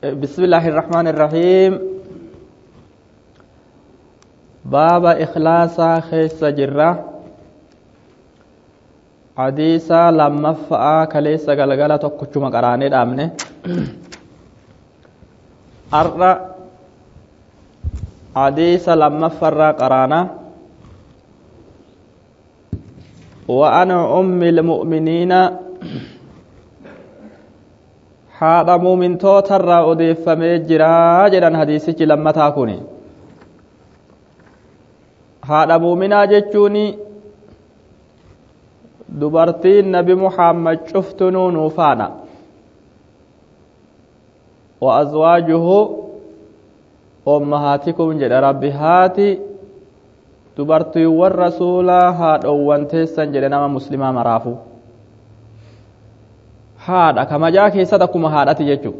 بسم الله الرحمن الرحيم باب إخلاص خيس جرة حديثا لما فأ كليس غلغلة تكتشم قراني دامنه أرى حديثا لما فر قرانا وأنا أم المؤمنين haadha muumintootarraa odeeffamee jira jedhan hadiisichi lammataa kun. Haadha muuminaa jechuun dubartiin nabi Muhammad cuftunuu nuufaadha. Wa azwaajuhu ummahaatikum jedha rabbi. Haati dubartiiwwan rasuulaa haadhowwan teessan jedhe nama muslimaa maraafu. haadha kamajaa keessatti akkuma haadhati jechuudha.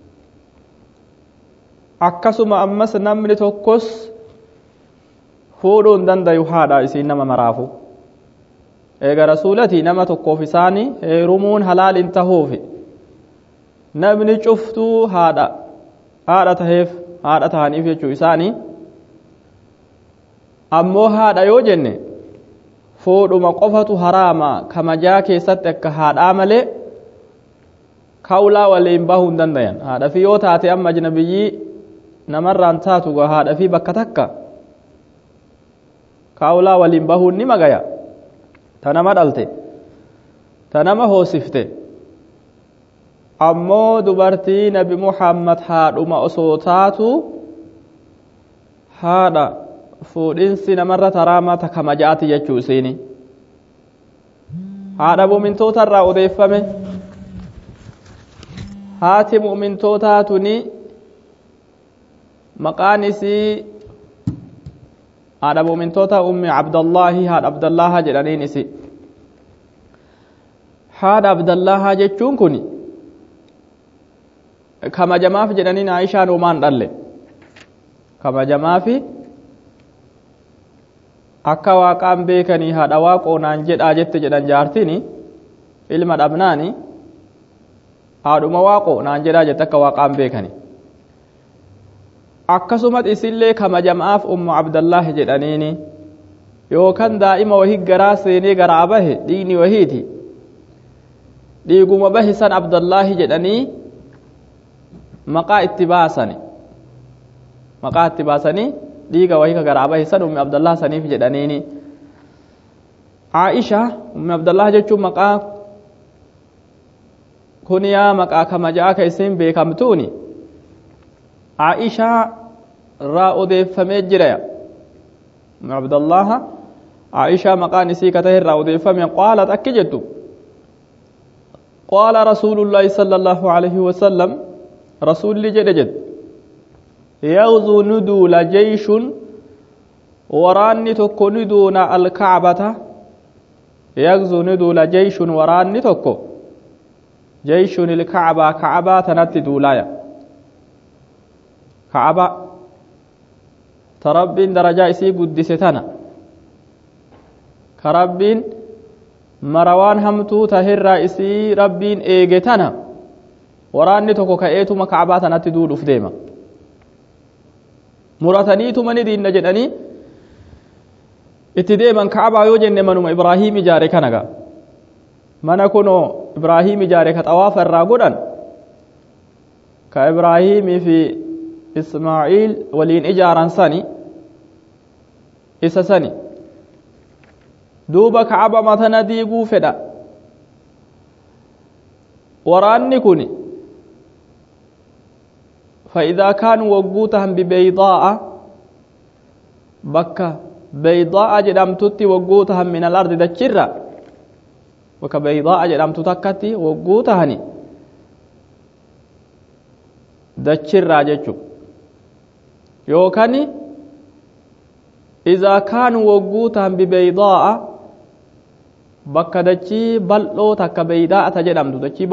Akkasuma ammas namni tokkos fuudhuu hin dandayu haadha isiin nama maraafu. Eega rasuulati nama tokkoof isaanii heerumuun halaal hin tahuufi namni cuftuu haadha taheef haadha tahaniif jechuu isaanii. Ammoo haadha yoo jenne fuudhuma qofatu haraama kamajaa keessatti akka haadhaa malee kaulaa waliin bahuu hin dandayan. Haadha fi yoo taate amma ajnabiyyii namarraan taatu haadha fi bakka takka kaulaa waliin bahuun ni magaya. Ta nama dhalte ta nama hoosifte. Ammoo dubartii nabi Muhammad haadhuma osoo taatu haadha fuudhinsi namarra haraama ta kamajaati jechuu isiini. Haadha muumintootarraa odeeffame. Haati mu'mintootaa tuni maqaan isii haadha mu'mintoota ummi Abdallahi haadha Abdallaha jedhaniin isi. Haadha Abdallaha jechuun kun kamajamaaf jedhaniin Aishaan homaan dhalle. Kamajamaafi akka waaqaan beekanii haadha waaqoo naan jedhaa jette jedhan jaartini ilma dhabnaani. Haadhuma waaqoo naan jedhaa jette akka waaqaan beekani. Akkasumas isillee kamajamaaf ummu Abdallahi jedhaniini yookaan daa'ima wahii garaa seenee garaa bahe dhiigni wahiiti. Dhiiguma bahe san Abdallahi jedhanii maqaa itti baasani. Maqaa itti baasanii dhiiga wahii ka garaa bahe san ummi Abdallah saniif jedhaniini. Aisha ummi Abdallah jechuun maqaa kuniyaa maqaa kamajaa ka isin beekamtuuni. Aisha irraa odeeffamee jira. Ummi Abdallah Aisha maqaan isii ka tahe irraa odeeffame qaalat akki jettu. Qaala rasuulullaahi sallallahu alaihi wasallam rasuulli jedhe jedhu. Yaghzuu nuduula jeyshun waraanni tokko nuduuna alkacbata. Yaghzuu nuduula jeyshun waraanni tokko jeyshun ilkacbaa kacbaa tanatti duulaaya. Kacba ta rabbiin darajaa isii guddise tana ka rabbiin marawaan hamtuu tahirraa isii rabbiin eege tana waraanni tokko ka'eetuma kacbaa tanatti duudhuuf deema. Murataniituma ni diinna jedhanii itti deeman kacbaa yoo jenne manuma Ibraahiim ijaare kanaga. Mana kunoo Ibraahiim ijaare ka xawaafa irraa godhan ka Ibraahiimii fi Ismaa'iil waliin ijaaran sani isa sani. Duuba kacba matana diiguu fedha. Waraanni kun فإذا كانوا وقوتهم ببيضاء بكة بيضاء جدمتت وقوتهم من الأرض دجرة وكبيضاء جدمت تكتي وقوتهني دجرة جتشو يوكني إذا كانوا وقوتهم ببيضاء بكة دجي بلو تك بيضاء تجدمت دجي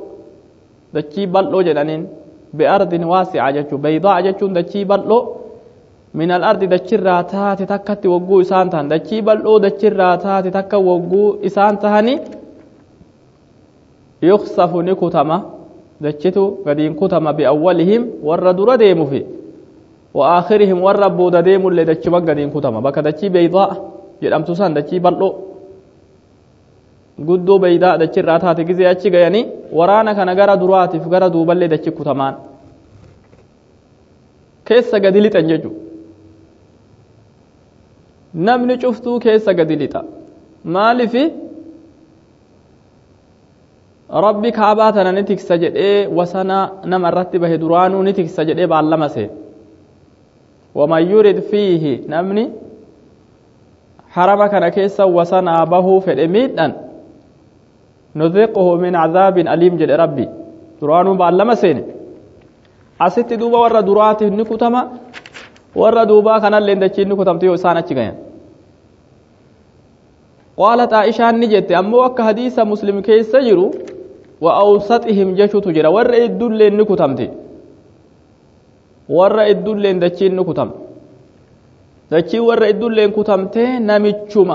بلو جدنين بأرض واسعة جتشو بيضاء جتشو دجي بلو من الأرض دجرة تاتي تكتي وقو إسانتهن دجي بلو دجرة تاتي تك وقو إسانتهني يخصف نكتما dachitu gadiin kutama biawwalihim warra dura deemu fi وآخرهم warra booda deemullee dachuma gadiin kutama bakka dachii beeydaa jedhamtu san dachii bal'oo guddoo beeydaa dachirraa taate gizee achi gayanii waraana kana gara duraatiif gara duuballee dachi kutamaan keessa gadi lixan jechu namni cuftuu keessa gadi lixa maalifi rabbi kaabaa tana ni tiksa jedhee wasana nama irratti bahe duraanuu ni tiksa jedhee baallama seen ومن يرد فيه نمني حرم كان كيسا وسنا به في الاميدن نذيقه من عذاب أليم جل ربي درانو بعلم سين أست دوبا ورا درات نكتما ورا دوبا كان اللي ندشين نكتم تيو سانة تجين قالت عائشة نجت أمو أك حديث مسلم كيسا جرو وأوسطهم جشو تجرا ورا الدول اللي نكتم تي warra iddulleen dachiin nu kutam dachii warra iddulleen kutamtee namichuma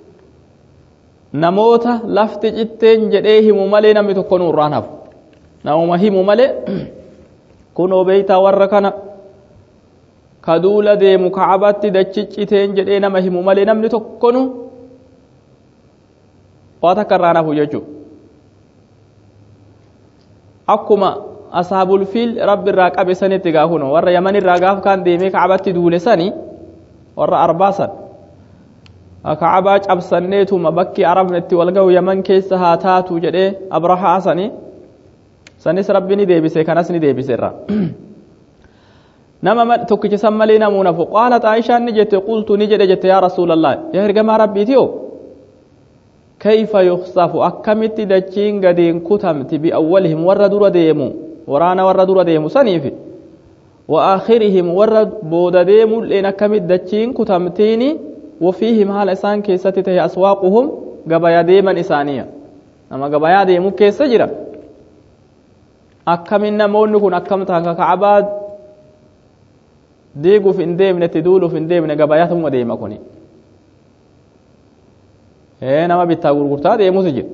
namoota lafti citteen jedhee himu malee namni tokko nurraan hafu namuma himu malee kunoo beeytaa warra kana kaduula deemu ka'abatti dachi citeen jedhee nama himu malee namni tokko nu waa takka irraan hafu jechuu akkuma ashaabul fiil rabbi irraa qabe sanitti gaafuno warra yaman irraa gaaf kaan deemee ka'abatti duule sani warra arbaasan ka'abaa cabsanneetuma bakki arabnetti walga'u yaman keessa haa taatu jedhee abrahaa sanis rabbi ni deebise kanas ni deebise irra nama tokkicha san malee namuu nafu qaalat aayishaan ni jette qultu ni jedhe jette yaa rasuulallah yaa ergamaa rabbiitiyo كيف يخصف أكمت دجين قدين كتمت بأولهم ورد رديمو ورانا ورد رديمو سنيفي وآخرهم ورد بود ديمو لين أكمت دجين كتمتيني وفيهم هال إسان كيستته أسواقهم قبايا ديما إسانية أما قبايا ديمو كيس جرا أكمن نمون نكون أكمتها كعباد ديقو في انديم نتدولو في انديم نقباياتهم وديما كوني nama bittaa gurgurtaa deemuutu jira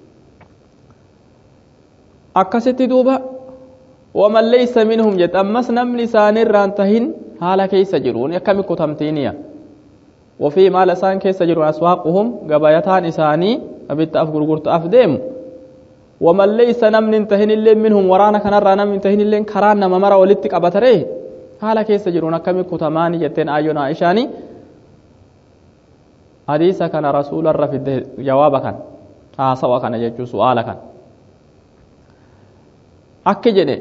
akkasitti duuba waman laysa minhum jette ammas namni isaanirraan tahin haala keessa jiruun akkami kutamtiiniya wafii maala isaan keessa jiruun aswaaquhum gabayataan isaanii bittaaf gurgurtaaf deemu waman laysa namni tahin illee minhum waraana kanarraa namni tahin illee karaan nama mara walitti qabataree haala keessa jiruun akkami kutamaani jetteen aayyoon aishaanii حديث كان رسول الله في جواب كان سوا كان يجو سؤال كان أكجني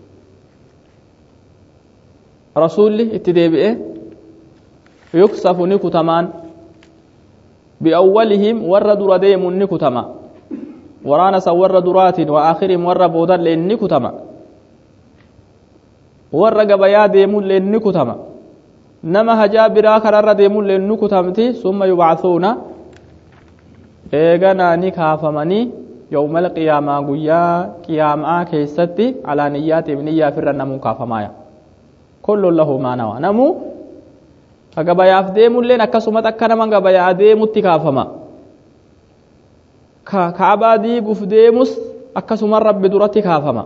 رسول الله اتدبئ يكسف نكتمان بأولهم ورد رديم نكتما ورانا سور درات وآخرهم ور بودر لنكتما ور قبيا ديم لنكتما نما هجابرا كرر ديمون لنو كتمتي ثم يبعثون ايغنا نكافمني يوم القيامة قيا قيامة كيستي على نيات ابنية فرنا مكافمايا كل له ما نوى نمو فقبايا ديمون لنا كسمت أكنا من قبايا ديمو تكافما كعبا ديقف ديموس أكسم رب درتي كافما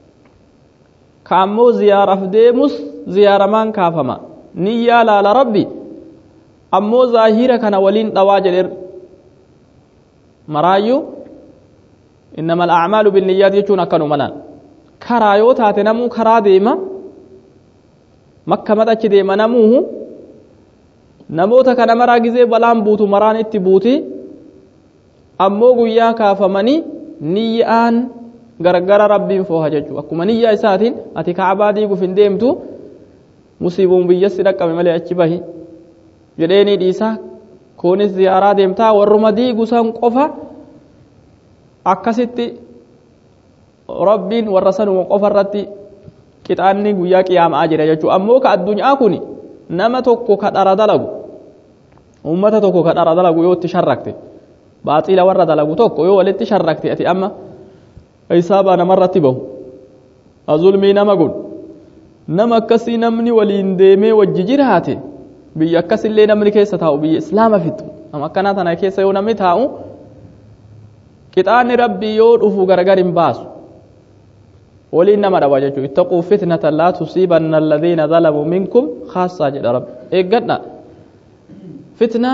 كامو زيارة ديموس زيارة من كافما niyyaa laala rabbi ammoo zaahira kana waliin dhawaa jedher maraayyuu innama al'acmaalu binniyyaat jechuun akkanu malaan karaa yoo taate namuu karaa deema makka madachi deema namuuhu namoota kana maraa gizee balaan buutu maraan itti buuti ammoo guyyaa kaafamanii niyyaan gargara rabbiin fooha jechuu akkuma niyyaa isaatiin ati kaabaa diiguuf hin deemtu musiibuun biyyassi dhaqqame malee achi bahi jedheeni dhiisa kunis ziyaaraa deemtaa warruma diigu san qofa akkasitti rabbiin warra sanuma qofa irratti qixaanni guyyaa qiyaamaa jira jechuudha ammoo ka addunyaa kun nama tokko ka dhara dalagu ummata tokko ka dhara dalagu yoo itti sharrakte baaxila warra dalagu tokko yoo walitti sharrakte ati amma hisaabaa namarratti bahu azulmii nama gun nama akkasii namni waliin deemee wajji jiraate biyya akkasillee namni keessa taa'u biyya islaama fixu nama akkanaa tana keessa yoo namni taa'u qixaanni rabbii yoo dhufu gargar hin baasu ولي إنما رواجه اتقوا فتنة لا تصيبن الذين ظلموا منكم خاصة جد رب إيقنا فتنة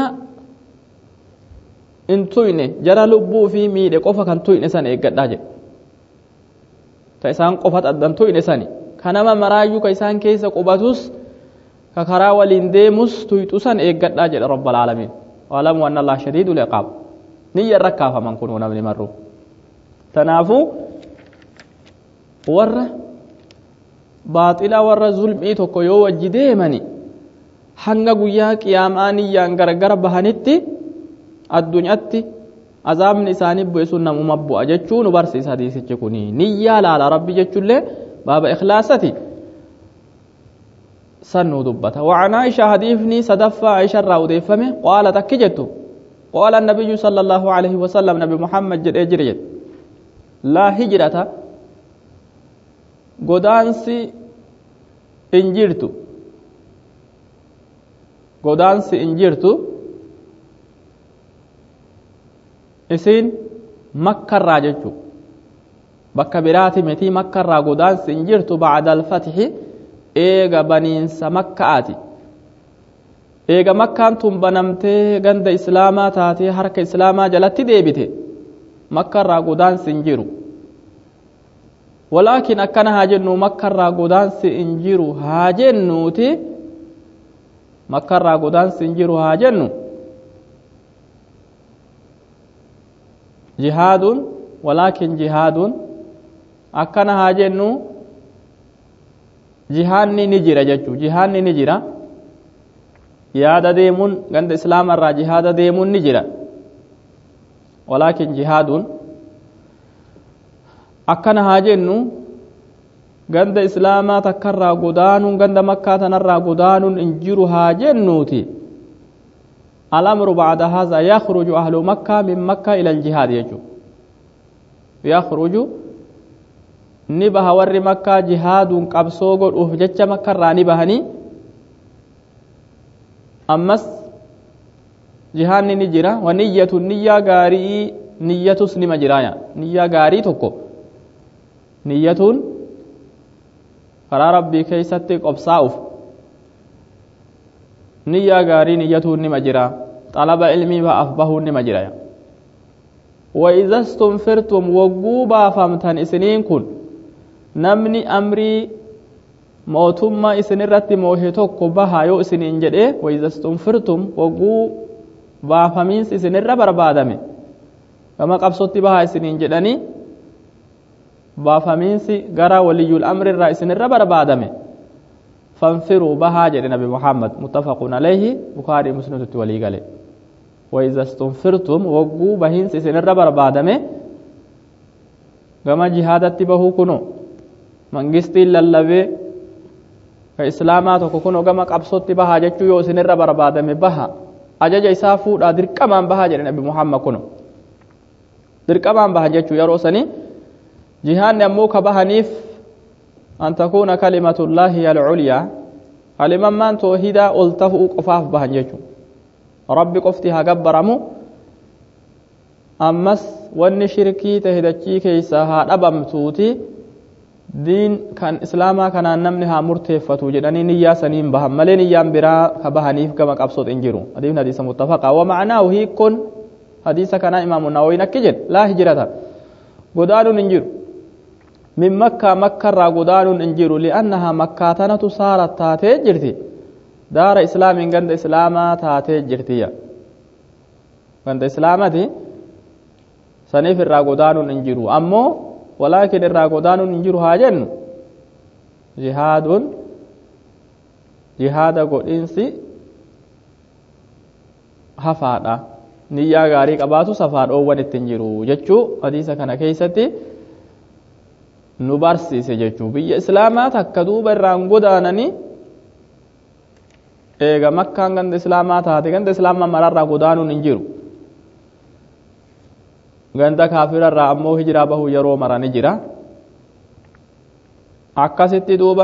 انتويني جرى لبو في ميد قفا كان تويني سان إيقنا جد تيسان قفت أدن تويني ساني كانما مرايو كيسان كيسا قباتوس كخرا ولنديموس تويتو سان إيقنا جد رب العالمين وعلموا أن الله شديد العقاب نية ركافة من كنون من مرو تنافو warra baaxila warra zulmii tokko yoo wajji deemani hanga guyyaa qiyaamaa niyyaan gargar bahanitti addunyaatti azaabni isaanii bu'e sun namuma bu'a jechuu nu barsiisa hadiisichi kuni niyyaa laala rabbi jechuullee baaba ikhlaasati sannu dubbata وعن عائشة حديثني صدفة عائشة راوديفمه قالت أكجت قال النبي صلى الله عليه وسلم نبي محمد جد أجريت لا هجرة godaansi injirtu isin makkarraa jechu bakka biraati miti makkarraa godaansi injirtu ba'da al-fathi eega baniinsa makkaati eega makkaan tun banamtee ganda islaamaa taatee harka islaamaa jalatti deebite makkarraa godaansi injiru ولكن أكن هاجنو مكة راغودان سإنجيرو هاجنوتي مكة راغودان سإنجيرو هاجنو جهاد ولكن جهاد أكن هاجنو جهاني نجرة جتشو جهاني نجرة يادا ديمون غند إسلام الرا جهاد ديمون نجرة ولكن جهاد akkana haa jennu ganda islaamaa takkarraa godaanuun ganda makkaa tanarraa godaanuun in jiru haa jennuuti الأمر بعد هذا يخرج أهل مكة من مكة إلى الجهاد يجو يخرج نبه ور مكة جهاد قبصوغ أفجج مكة راني بهني أمس جهاد نجرة ونية النية غاري نية سنم جرايا نية غاري تكو نية قرار ربي كيستك أبصاؤف نية غاري نية نمجرا طلب علمي فأفبه نمجرا وإذا استنفرتم وقوبا فامتن إسنين كن نمني أمري موتما إسن الرت موهتوك بها يو إسنين جده وإذا استنفرتم وقوبا فامنس إسن الربر بادمي كما قبصت بها إسنين جدني بافامينسي غرا ولي الأمر الرئيس الربر بادمي فانفروا بها جد نبي محمد متفق عليه بخاري مسلم تولي قال وإذا استنفرتم وقوا بهين سن الربر بادمي كما جهادت به كنو منغستي للبي كإسلامات كنو كما قبصت بها جچو يو سن الربر بادمي بها أجج إسافو دا دركمان بها جد نبي محمد كنو دركمان بها جچو يروسني جهان أموك بهنيف أن تكون كلمة الله هي العليا علما من توحيدا ألته قفاف بهنجو ربي قفتها قبرمو أمس واني شركي تهدكي كيساها أبمتوتي دين كان إسلاما كان نمنها مرتفتو جداني نيا سنين بهم ملي نيام برا كبهنيف كما قبصت انجرو هذه حديث متفقة ومعناه هي كن حديث كان إمام النووي نكجد لا هجرة قدان انجرو من مكة مكة را قدان انجروا لأنها مكة تنت صارت تاتي جرتي دار إسلام عند إسلاما تاتي جرتي عند إسلامتي سنيف را قدان انجروا أمو ولكن را قدان انجروا هاجن جهاد قد إنسي هفادا نيا غاري قباتو سفاد أوان التنجروا جتشو حديثة كان كيستي nu barsiise jechuun biyya islaamaa takka duuba irraan godaananii eega makkaan ganda islaamaa taate ganda islaamaa mararraa godaanuun hin jiru ganda kaafirarraa ammoo hijiraa bahuu yeroo marani jira akkasitti duuba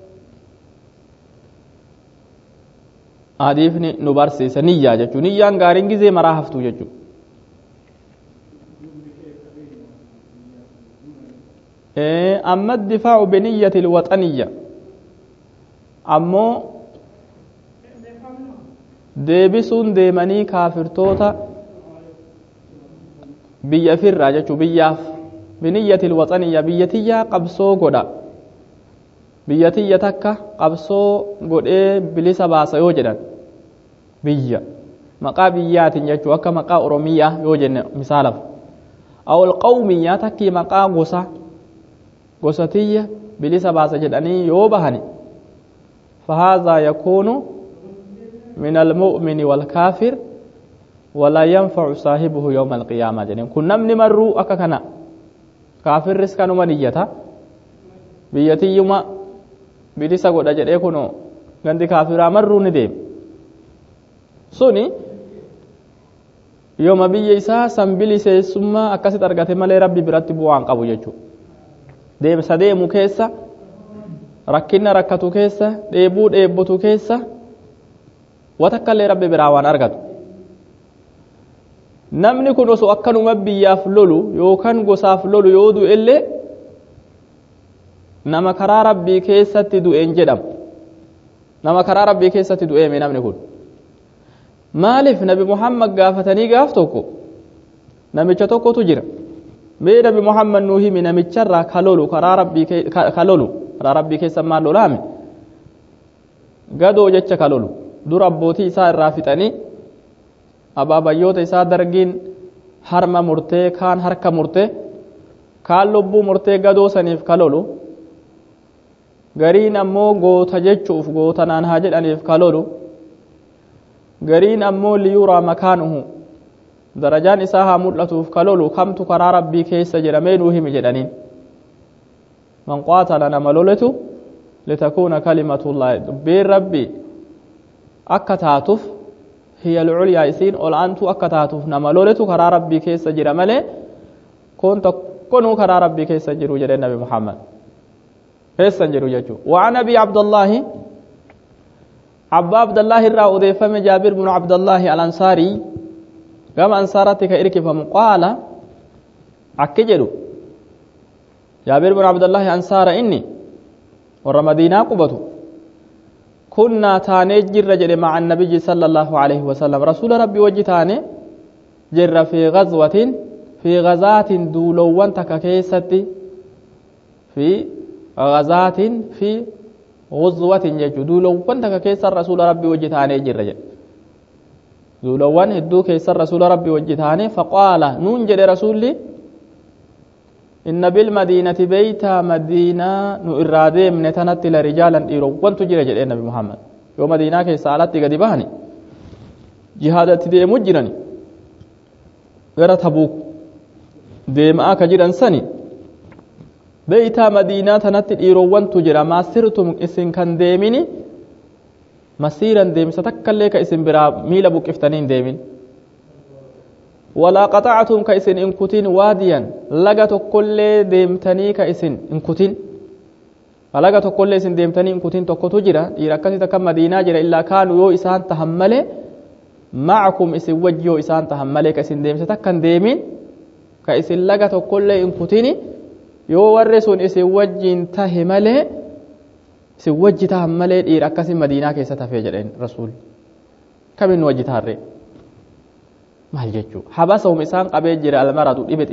hadiifni nu barsiise niyyaa jechuun niyyaan gaariin gizee maraa haftuu jechuun أما الدفاع بنية الوطنية أمو deebisuun deemanii kaafirtoota biyya firraa jechuun biyyaaf biniyyatil waxaniyya biyyatiyyaa qabsoo godha biyyatiyya takka qabsoo godhee bilisa baasa yoo jedhan biyya maqaa biyyaatiin jechuun akka maqaa oromiyaa yoo jenne misaalaaf awul qawmiyyaa takkii maqaa gosatiyya bilisa baasa jedhanii yoo bahani fahaazaa yakuunu من المؤمن والكافر ولا ينفع صاحبه يوم القيامة جنين كن نمني مرو أككنا كافر رسكانو منيتا بيتي يوما بلسا قد أجد يكونو غندي كافر مرو نديم سوني يوم بيسا سنبلي سيسما أكاسي ترغتي مالي ربي براتبو عن قبو يجو ديم سديمو كيسا ركنا ركتو كيسا ديبو ديبوتو كيسا watakkaillee rabbi biraa waan argatu namni kun osoo akkanuma biyyaaf lolu yookaan gosaaf lolu yoo du'ellee nama karaa rabbii keessatti du'een jedhamu nama karaa rabbii keessatti du'eeme namni kun maaliif nabi muhammad gaafatanii gaaf tokko namicha tokkotu jira mee nabi muhammad nuu himi namicharraa kalolu karaa rabbii keessa maal lolaame gadoo jecha kalolu dura abbootii isaa irraa fixanii abaabayyoota isaa dargiin harma murtee kaan harka murtee kaan lubbuu murtee gadoo saniif kalolu gariin ammoo goota jechuuf gootanaan haa jedhaniif kalolu gariin ammoo liyuraa makaanuhu darajaan isaa haa mul'atuuf kalolu kamtu karaa rabbii keessa jedhamee nuu himi jedhaniin man qaatala nama loletu litakuuna kalimatullaahi dubbiin rabbii akka taatuuf hiya alculyaa isiin ol aantuu akka taatuuf nama loletu karaa rabbii keessa jira malee kun tokkonuu karaa rabbii keessa jiru jedhee nabi muhammad keessa jiru jechuudha waan abi abdullaahi abbaa abdullaahi irraa odeeffame jaabir bin abdullaahi al-ansaarii gama ansaaratti ka irkifamu qaala akki jedhu jaabir bin abdullaahi ansaara inni warra madiinaa qubatu كنا تاني جر جر مع النبي صلى الله عليه وسلم رسول ربي وجه تاني جر في غزات دولوان تككيستي في غزات في غزوة يجو دولوان تككيس رسول ربي وجه تاني جر جر دولوان هدو كيس رسول ربي وجه تاني فقال نون جر رسولي إن بالمدينة بيتا مدينة نؤرادي من تنتل رجالا إيرو وانتو جرى جرى النبي محمد يوم مدينة كي سالت قد بهني جهادة دي مجرني غير تبوك دي معاك جرى سني بيتا مدينة تنتل إيرو وانتو جرى ما سرتم إسن كان ديميني مسيرا ديم ستكاليك إسن برا ميلا بوك افتنين ديمين ولا قطعتم كإسن إن كتين واديا لغت كل ديمتني كإسن إن كتين لغت كل إسن ديمتني إن كتين تكتو جرا يركزي تكم مدينة جرا إلا كانوا يو إسان تحمله معكم إسن وجيو إسان تحمله كإسن ديمتكن ديمين كإسن لغت كل إن كتين يو ورسون إسن وجين تهمله إسن وجي تحمله يركزي مدينة كيسا تفجرين رسول كمن وجي تهري maal jechuu habasahum isaan qabee jira almaratu dhibet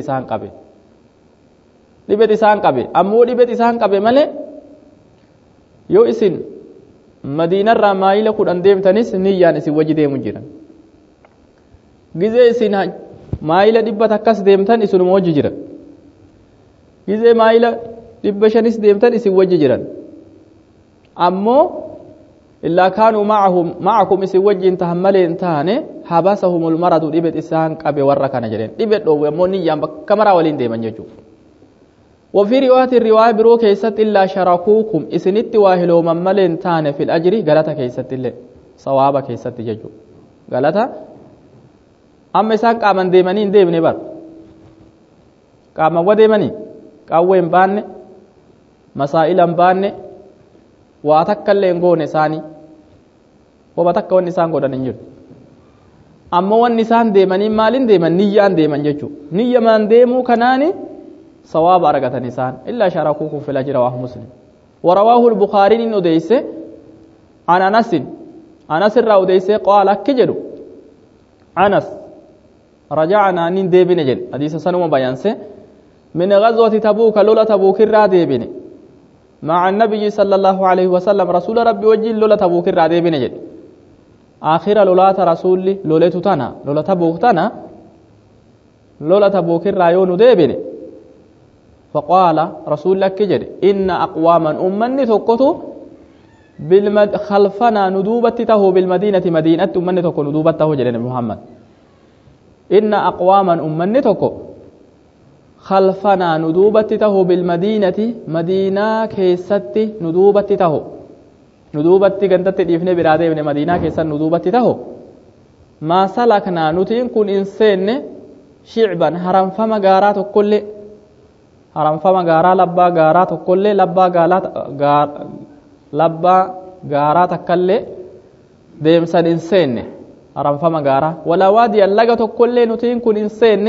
isaan qabe ammoo dhibet isaan qabe malee yoo isin madiinarraa maayila 10 deemtanis niyyaan isin wajji deemu jiran gizee isin maayila 100 takkas deemtan isinuma wajji jiran gizee maayila 500 deemtan isin wajji jiran ammoo إلا كانوا معكم إسي وجه تحملين تاني حبسهم المرض ديبت إسان قبي وركنا جرين ديبت لو يموني يام كاميرا ولين ديما يجو وفي الرواية برو كيست إلا شركوكم إسنت واهلو مملين تاني في الأجر غلطة كيست اللي صوابة كيست يجو غلطة أما إسان قامن ديمانين ديمني بار قام وديماني قاوين باني مسائلا باني واتكلم غون ثاني وبتكون نسان غودن نجو اما ون نسان ديماني مالين ديمان نيان ديمان جچو نيا مان ديمو كناني صواب أرقة نسان إلا شاركوكم في الأجر رواه مسلم ورواه البخاري إن أديس عن أنس الرأوديس قال كجلو أنس رجعنا نندي بنجل حديث سنو بيانسه من غزوة تبوك لولا تبوك الرادي بني مع النبي صلى الله عليه وسلم رسول ربي وجل لولا تبوك الرادي بنجل آخر لولا رسول لولا تنا لولا تبوك تنا لولا تبوك الرايون ديبني فقال رسول لك جري إن أقواما أمني تقطو خلفنا ندوبته بالمدينة مدينة أمني تقو ندوبته جري محمد إن أقواما أمني تقو خلفنا ندوبته بالمدينة مدينة كيستي ندوبته ندوبتي قندت الإفن برادة من مدينة كيست ندوبته ما سلكنا نتين كن إنسان شعبا حرم فما غارات كل حرم فما غارا لبا غارات كل لبا غارات كل ديمسن إنسان حرم فما غارا ولا وادي اللغة كل نتين كن إنسان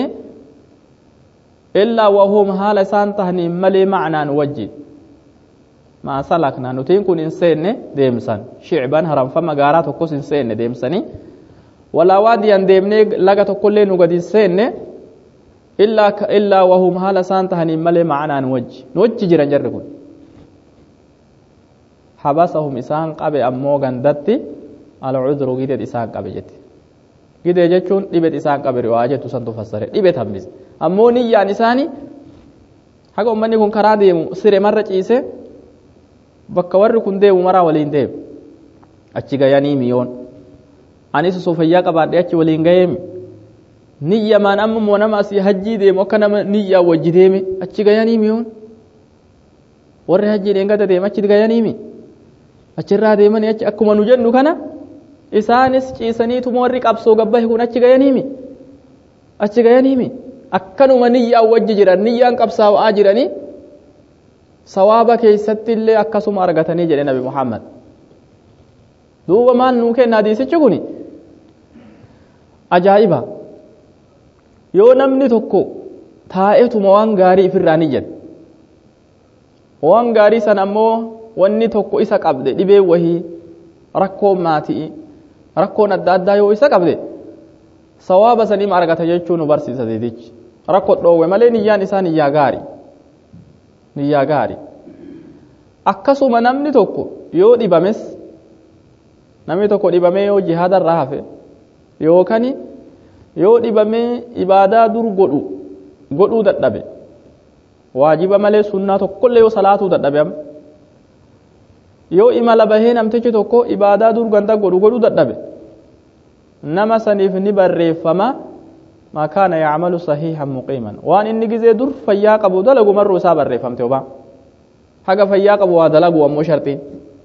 إلا وهم حال سانتهني ملي معنى وجه ما سلكنا نتين كن إنسان ديمسن شعبا حرم فما غارات كل إنسان ديمسني ولا وادي ديمني لغة كل نغد إنسان إلا وهم حال سانتهني ملي معنى وجه جران جرقون حبسهم إسان قبي أمو غندتي على عذر قيدة إسان قبي جت قيدة جتشون لبت إسان قبي رواجة تسان تفسره لبت همبس أمو نيا نساني حقا أمني كن كرا ديمو سيري مرة إيسي بكور كن ديمو مرا ولين ديم أچي غياني ميون أنيس صوفيا قبار دي أچي ولين غيمي niyya maan amma moo nama asii hajjii deemu akka nama niyyaa wajji deeme achi gayanii miyoon warri hajjii deengata deeme achi gayaniimi achirraa deemanii achi akkuma nu jennu kana isaanis ciisaniituma warri qabsoo gabbahe kun achi gayaniimi akkanuma niyyaa wajji jiran niyyaan qabsaa'aa jiranii sawaaba keessatti illee akkasuma argatanii jedhe nabi Muhammad duuba maal nuu kenna hadiisichi kuni ajaa'iba yoo namni tokko taa'etuma waan gaarii ifirraa ni jedhe waan gaarii san ammoo wanni tokko isa qabde dhibee wahii rakkoo maatii rakkoon adda addaa yoo isa qabde sawaaba sanii argata jechuu nu barsiisa deedichi rakkoo dhoowwe malee niyyaan isaa niyyaa gaarii akkasuma namni tokko yoo dhibames namni tokko dhibamee yoo jihaadarraa hafe yookaan yoo dhibamee ibaadaa dur godhuu dadhabe waajiba malee sunnaa tokkollee yoo salaatuu dadhabe yoo imala bahee namtichi tokko ibaadaa dur ganda godhuu dadhabe nama saniif ni barreeffama maa kaana ya'malu sahihan muqiiman waan inni gizee dur fayyaa qabu dalagu marruu isaa barreeffamte obaa haga fayyaa qabu waa dalagu ammoo shartiin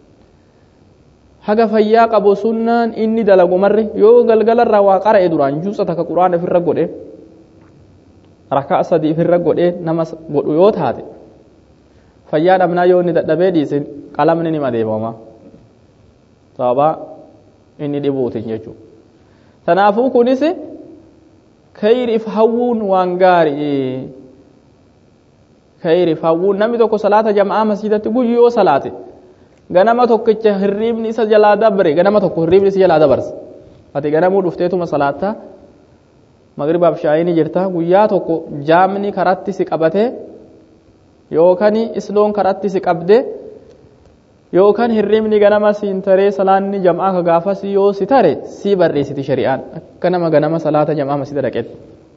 haga fayyaa qabu sunnaan inni dalagu marri yoo galgalarraa waa qara'e duraan juusa takka quraana ofirra godhe rakaa sadii ofirra godhe nama godhu yoo taate fayyaa dhabnaa yoo inni dadhabee dhiise qalamni ni madeemama sababa inni dhibuutin jechuudha tanaafuu kunis khayriif hawwuun waan gaarii khayriif hawwuun namni tokko salaata jama'aa masjidatti guyyoo salaate ganama tokkicha hirriibni isa jalaa dabre ganama tokko hirriibni isa jalaa dabarse ati ganamuu dhufteetuma salaata magribaaf shaayini jirta guyyaa tokko jaamni karatti si qabate yookaan isloon karatti si qabde yookaan hirriibni ganama siin taree salaanni jam'aa ka gaafas yoo si tare si barreessiti shari'aan akka nama ganama salaata jam'aa masjida dhaqetti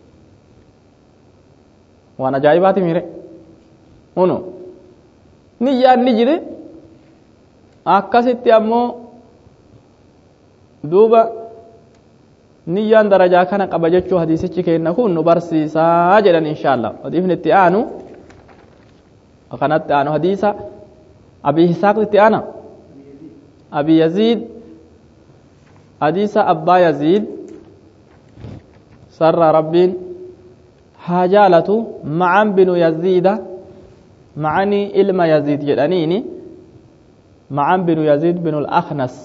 waan ajaa'ibaati mire huno niyyaan ni jire akkasitti ammoo duuba niyyaan darajaa kana qaba jechuu hadiisichi kenna kun nu barsiisaa jedhan inshallah hadiisni itti aanu kanatti aanu hadiisa abi hisaaq itti aana abi yazid hadiisa abbaa yazid sarra rabbiin haajaalatu ma'an binu yazida ma'ani ilma yazid jedhaniini معن بن يزيد بن الأخنس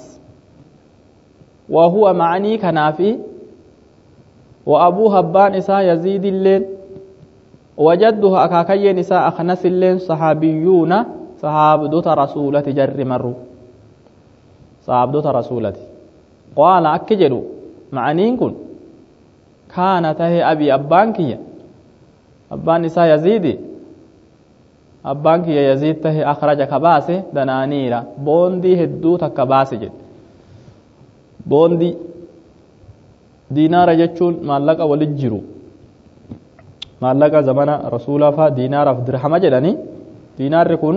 وهو معني كنافي وأبو هبان إسا يزيد اللين وجدها أكاكي نساء أخنس اللين صحابيون صحابدوت رسولة جر مروا صحابدوت رسولة قال أكجلوا معنين كن كانت هي أبي أبانكي أبان نساء يزيدي أبانكي يزيد تهي أخرج كباسه دنانيرا بوندي هدوت كباسه جد بوندي دينار جتشون مالك ولجرو مالك زمان رسول فا دينار في درهم جدني دينار يكون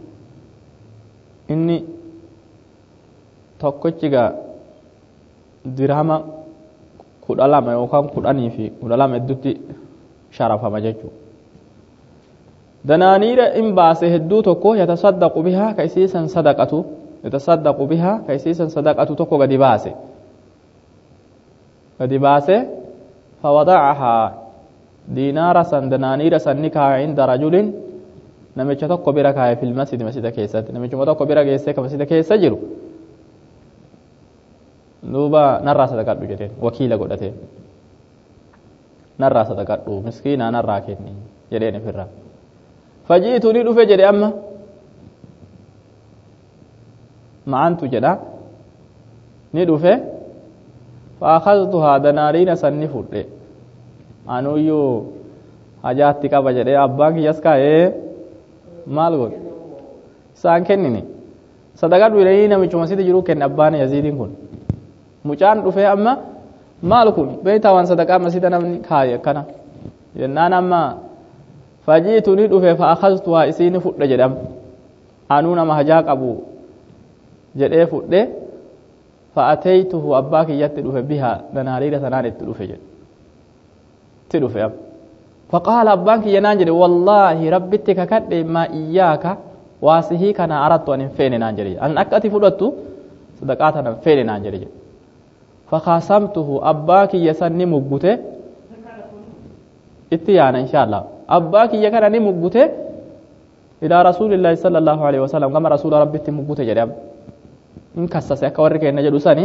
إني tokkochiga dirhama kudha lama yookaan kudhanii fi kudha lama hedduutti sharafama jechuudha. Danaaniira in baase hedduu tokko yatasaddaqu bihaa ka isiisan sadaqatu yatasaddaqu bihaa ka isiisan sadaqatu tokko gadi baase fawadacahaa diinaara san danaaniira sanni kaa'e inda rajulin namicha tokko bira kaa'e fil masjidi masjida keessatti namichuma tokko bira geessee ka masjida keessa jiru duuba narraa sadaqadhu jedheen wakiila godhatee narraa sadaqadhu miskiinaa narraa kenni jedheen ifirraa fajiitu ni dhufe jedhe amma ma'antu jedha ni dhufe fa'akhadtuhaa danaariina sanni fudhe anuyyuu hajaatti qaba jedhee abbaan kiyyas kaa'ee maal godhe isaan kennini sadaqadhu jedhanii namichuma siti jiruu kenne abbaan yaziidiin kun mucaan dhufee amma maal kun beeytaa waan sadaqaa masjida namni kaaye akkana jennaan amma fajiitu ni dhufe fa'akhadtuhaa isiini fudhe jedham anuu nama hajaa qabu jedhee fudhe fa'ataytuhu abbaa kiyyatti dhufe bihaa danaariira sanaan itti dhufe jedhe itti dhufe amma faqaala abbaan kiyya naan jedhe wallaahi rabbitti kakadhe maa iyyaaka waasihii kana arattu an hin feene naan jedhe an akka ati fudhattu sadaqaa tana hin feene naan jedhe فخاصمته أباك يسني مبوته اتيانا إن شاء الله أباك يكرني مبوته إلى رسول الله صلى الله عليه وسلم كما رسول ربي مبوته جريم إن كسس أكورك إن جلساني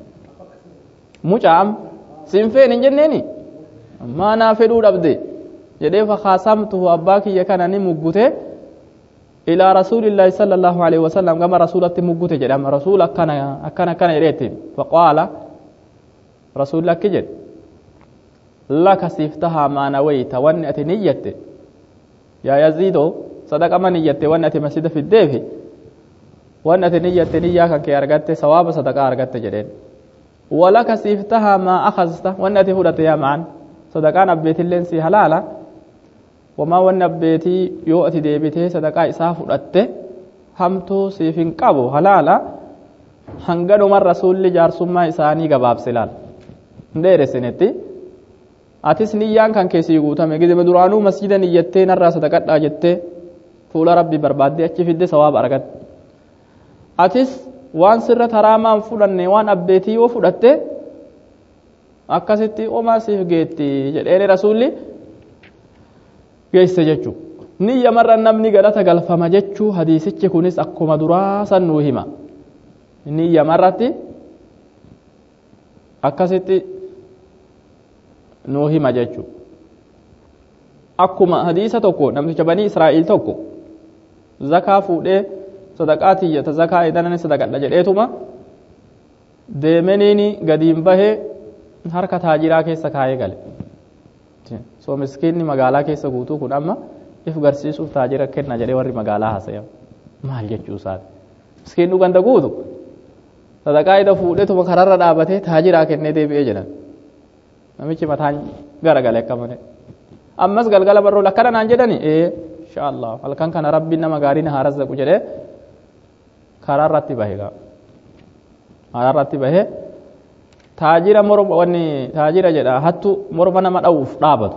مجام سنفين إن جنني ما نافدو ربدي جدي فخاصمته أباك يكرني مبوته إلى رسول الله صلى الله عليه وسلم كما رسول ربي مبوته جريم رسول أكنا يريتم فقال رسول الله كجد لك سيفتها ما نويت وانت نيت يا يزيد صدق ما نيت وانت مسجد في الديف وانت نيت نياك كي ارغت ثواب صدق ارغت جدين ولك سيفتها ما اخذت وانت هدت يا معن صدقان بيت لنسي حلالا وما ون بيتي يؤتي ديبته صدق اساف دت همتو سيفين قبو حلالا hangano man rasuulli jaarsummaa isaanii gabaabsilaan ndeeresenetti atis niyyaan kan keessii guutame gizime duraanuu masjida niyyattee narraa sadaqadhaa jettee fuula rabbi barbaaddee achi fidde sawaaba argatte atis waan sirra taraamaan fudhanne waan abbeetii yoo fudhatte akkasitti omaa siif geetti jedheeni rasuulli geesse jechuu niyya marra namni galata galfama jechuu hadiisichi kunis akkuma duraa san nuu hima niyya marratti akkasitti nuu hima jechuu akkuma hadiisa tokko namticha banii Israa'il tokko zakaa fuudhee sadaqaa tiyyata zakaa idanani sadaqadha jedheetuma deemeniini gadiin bahee harka taajiraa keessa kaayee gale soo miskiinni magaalaa keessa guutuu kun amma if garsiisuuf taajira kenna jedhee warri magaalaa haasa'an maal jechuu isaati miskiinni ganda guutu sadaqaa ida fuudheetuma kararra dhaabatee taajiraa kennee deebi'ee jedhan namichi mataan garagale akka malee ammas galgala barroo lakkana naan jedhani inshallah halkan kana rabbiin nama gaarii na haarazaqu jedhee karaarratti bahe taajira morma wanni taajira jedha hattu morma nama dhawuuf dhaabatu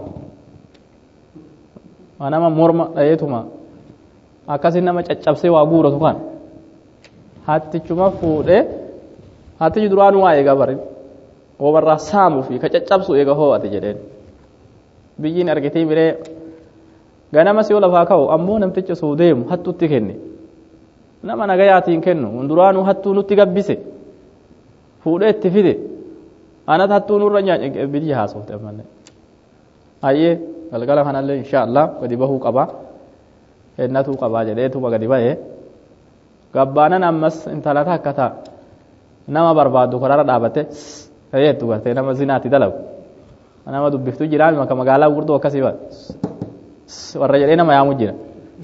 nama morma dhayeetuma akkasin nama caccabsee waa guuratu kan hattichuma fuudhee hattichi duraanuu waa eegaa bari obarraa saamuu fi ka caccabsu eega hoo'ate jedheen biyyiin argitee biree ganamas yoo lafaa ka'u ammoo namticha soo deemu hattuutti kenne nama nagayaatiin kennu duraanuu hattuu nutti gabbise fuudhee itti fide anat hattuu nurra biyyi haasofte ammallee ayyee galgala kanallee inshaallah gadi bahuu qaba hennatuu qabaa jedheetuma gadi bahee gabbaanan ammas intala takka ta'a nama barbaadu karaarra dhaabatte ta'eettu gartee nama zinaatti dalagu nama dubbiftu jira maka magaalaa gurguddoo akkasii warra jedhee nama yaamu jira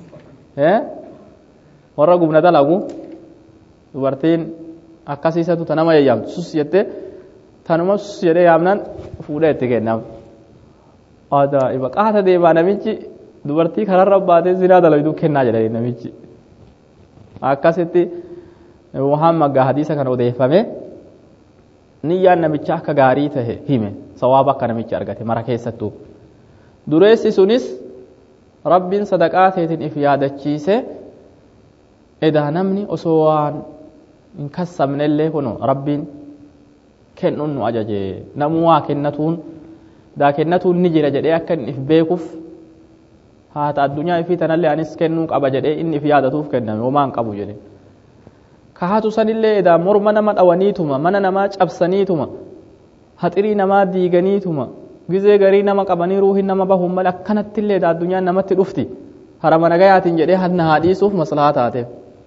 warra gubna dalagu dubartiin akkasiisatu ta nama yaamtu sus jettee tanuma sus jedhee yaamnan fuudhee itti kennam ajaa'iba qaata deemaa namichi dubartii karaarra baatee zinaa dalagdu kennaa jedhanii namichi akkasitti Muhammad gaa hadiisa kana odeeffame niyyaan namicha akka gaarii tahe hime sawaaba akka namichi argate mara keessattuu dureessi sunis rabbiin sadaqaa teetiin if yaadachiise edaa namni osoo waan hin kassabnellee kuno rabbiin kennuun nu ajaje namuu waa kennatuun daa kennatuun ni jira jedhee akka inni if beekuuf haata addunyaa ifii tanallee anis kennuu qaba jedhee inni if yaadatuuf kenname homaa hin qabu jedhe kahaatu sanillee edaa morma nama dhawaniituma mana namaa cabsaniituma haxirii namaa diiganiituma gizee garii nama qabanii ruuhin nama bahuun mala akkanattillee edaa addunyaan namatti dhufti harama nagayaatiin jedhee hanna haadhiisuuf maslahaa taateef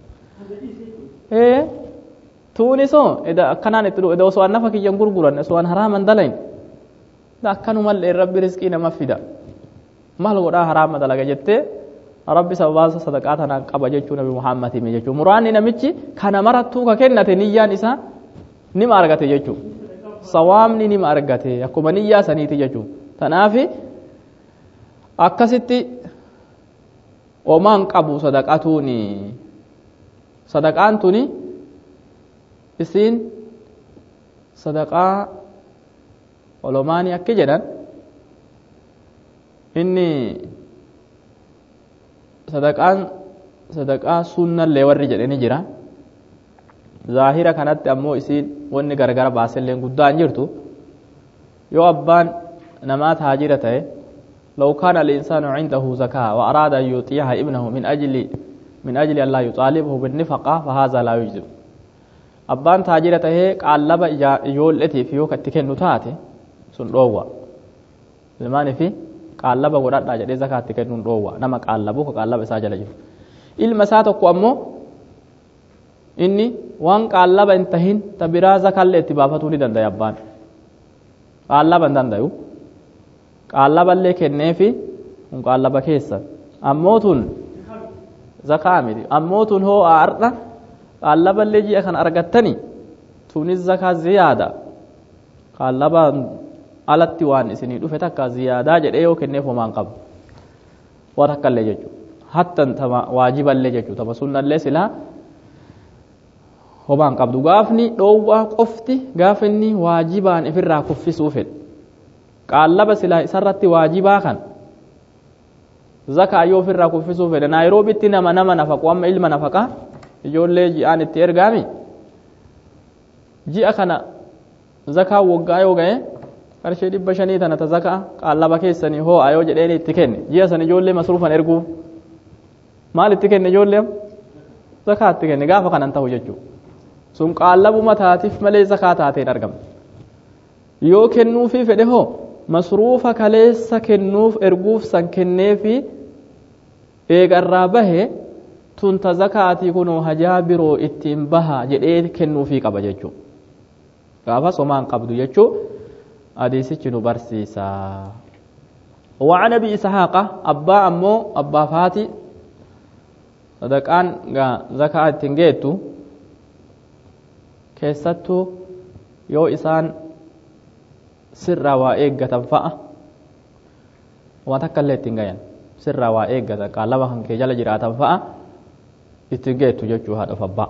tuunisoo edaa akkanaan itti edaa osoo an nafa kiyyan gurguran osoo an haraaman dalayn akkanumallee rabbi rizqii nama fida maal godhaa haraama dalaga jettee rabbi sababa sadaqaa tanaan qaba jechuu nabi Muhammad hime jechuu muraanni namichi kana marattuu ka kennate niyyaan isaa nima argate jechuu sawaamni nima argate akkuma niyyaa saniiti jechuu tanaafi akkasitti omaan qabu sadaqatuuni sadaqaan tuni isiin sadaqaa olomaanii akki jedhan inni sadaqaa sunnallee warri jedhani jira zaahira kanatti ammoo isiin wanni gargara baaselleen guddaa hin jirtu yoo abbaan namaa taajira ta'e law kaana al-insaanu cindahu zakaa wa araada an yuutiyaha ibnahu min ajli an laa yuxaalibahu binnifaqa fahaadha laa yujzi'u abbaan taajira ta'ee qaallaba ijoolleetiif yoo itti kennu taate sun dhoowwa ilmaanii fi qaallaba godhadhaa jedhee zakaatti kennuun dhoowwa nama qaallabu ka qaallaba isaa jala jiru ilma isaa tokko ammoo inni waan qaallaba hin tahin ta biraa zakaallee itti baafatuu ni dandaya abbaan qaallaba hin dandayu qaallaballee kenneefi kun qaallaba keessa ammoo tun zakaa miti ammoo tun hoo har'a qallaballee ji'a kan argattani tunis zakaa ziyaada qallabaan alatti waan isinii dhufe takka ziyaadaa jedhee yoo kenneef homaan qabu waan akkallee jechuudha hattan tama waajiballee jechuudha tama sunnallee silaa homaan qabdu gaafni dhoowwaa qofti gaafinni waajibaan ifirraa kuffisuu fedhe qaallaba silaa isarratti waajibaa kan zakaa yoo ofirraa kuffisuu fedhe naayiroobitti nama nafaqu amma ilma nafaqaa ijoollee ji'aan itti ergaami ji'a kana zakaa waggaa yoo ga'e qarshii 500 tana ta zakaa qaallaba keessanii hoo'a yoo jedheen itti kenne ji'a san ijoollee masruufan erguuf maal itti kenne ijoollee zakaa itti kenne gaafa kanan ta'u jechuudha sun qaallabuma taatiif malee zakaa taateen argamte yoo kennuufii fedhe hoo masruufa kaleessa kennuuf erguuf san kenneefi eegarraa bahe tun ta zakaatii kunoo hajaa biroo ittiin baha jedhee kennuufii qaba jechuudha gaafa somaan qabdu jechuudha hadiisichi nu barsiisa وعن ابي اسحاق ابا امو ابا فاتي صدقان زكاه تنجيتو كيستو يو اسان سر وايغتن فا وتكلت تنجيان سر وايغت قال لبا كان كجل جراتن فا اتنجيتو جچو هذا فبا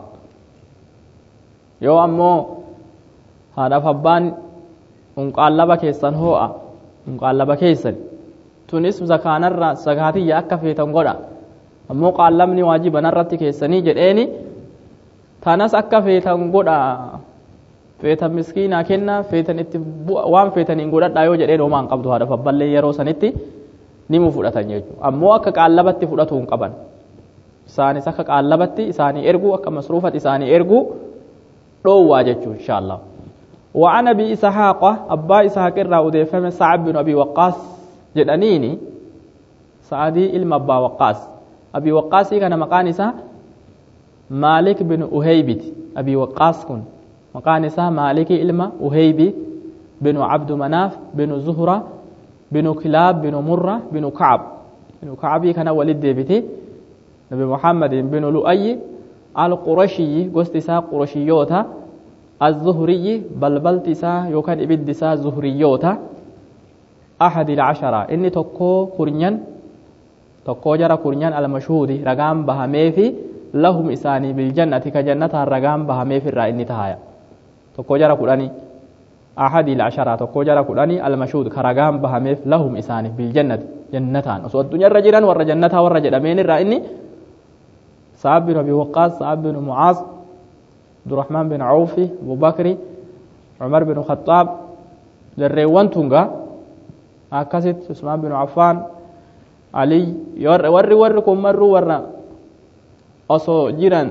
يو امو هذا فبان unqaallaba keessan hoo'a unqaallaba keessan tunis zakaanarra zakaatii akka feetan godha ammoo qaallabni waajiban irratti keessanii jedheeni tanas akka feetan godha feetan miskiinaa kenna feetan itti waan feetaniin godhadhaa yoo jedheen homaan qabdu haadha fabballee yeroo sanitti ni mu fudhatan jechuudha ammoo akka qaallabatti fudhatu hin qaban isaanis akka qaallabatti isaanii ergu akka masruufatti isaanii ergu dhoowwaa jechuudha inshallah وعن ابي اسحاق ابا اسحاق الراودي فم سعد بن ابي وقاص جدانيني سعدي إلما أبا وقاص أبي وقاص كان مقانسا مالك بن أهيبت أبي وقاص كن مقانسا مالك إلما أهيبي بن عبد مناف بن زهرة بن كلاب بن مرة بن كعب كان ولد ديبتي نبي محمد بن لؤي القرشي قست سا قرشيوتا الزهري بلبلت سا يوكان إبد سا زهريوتا أحد العشرة إني تكو كورنيان تكو جرى كورنيان المشهود رقام بهمي في لهم إساني بالجنة كجنة الرقام بهمي في الرأي تهايا تكو جرى كوراني أحد العشرة تكو جرى كوراني المشهود كرقام بهمي لهم إساني بالجنة جنتان وسوى الدنيا الرجلان والرجنة والرجل أمين الرأي سعد بن أبي وقاص سعد بن معاذ عبد الرحمن بن عوف أبو بكر عمر بن الخطاب جريوان تونغا أكاسيت عثمان بن عفان علي وركم مروا ورنا أصو جيران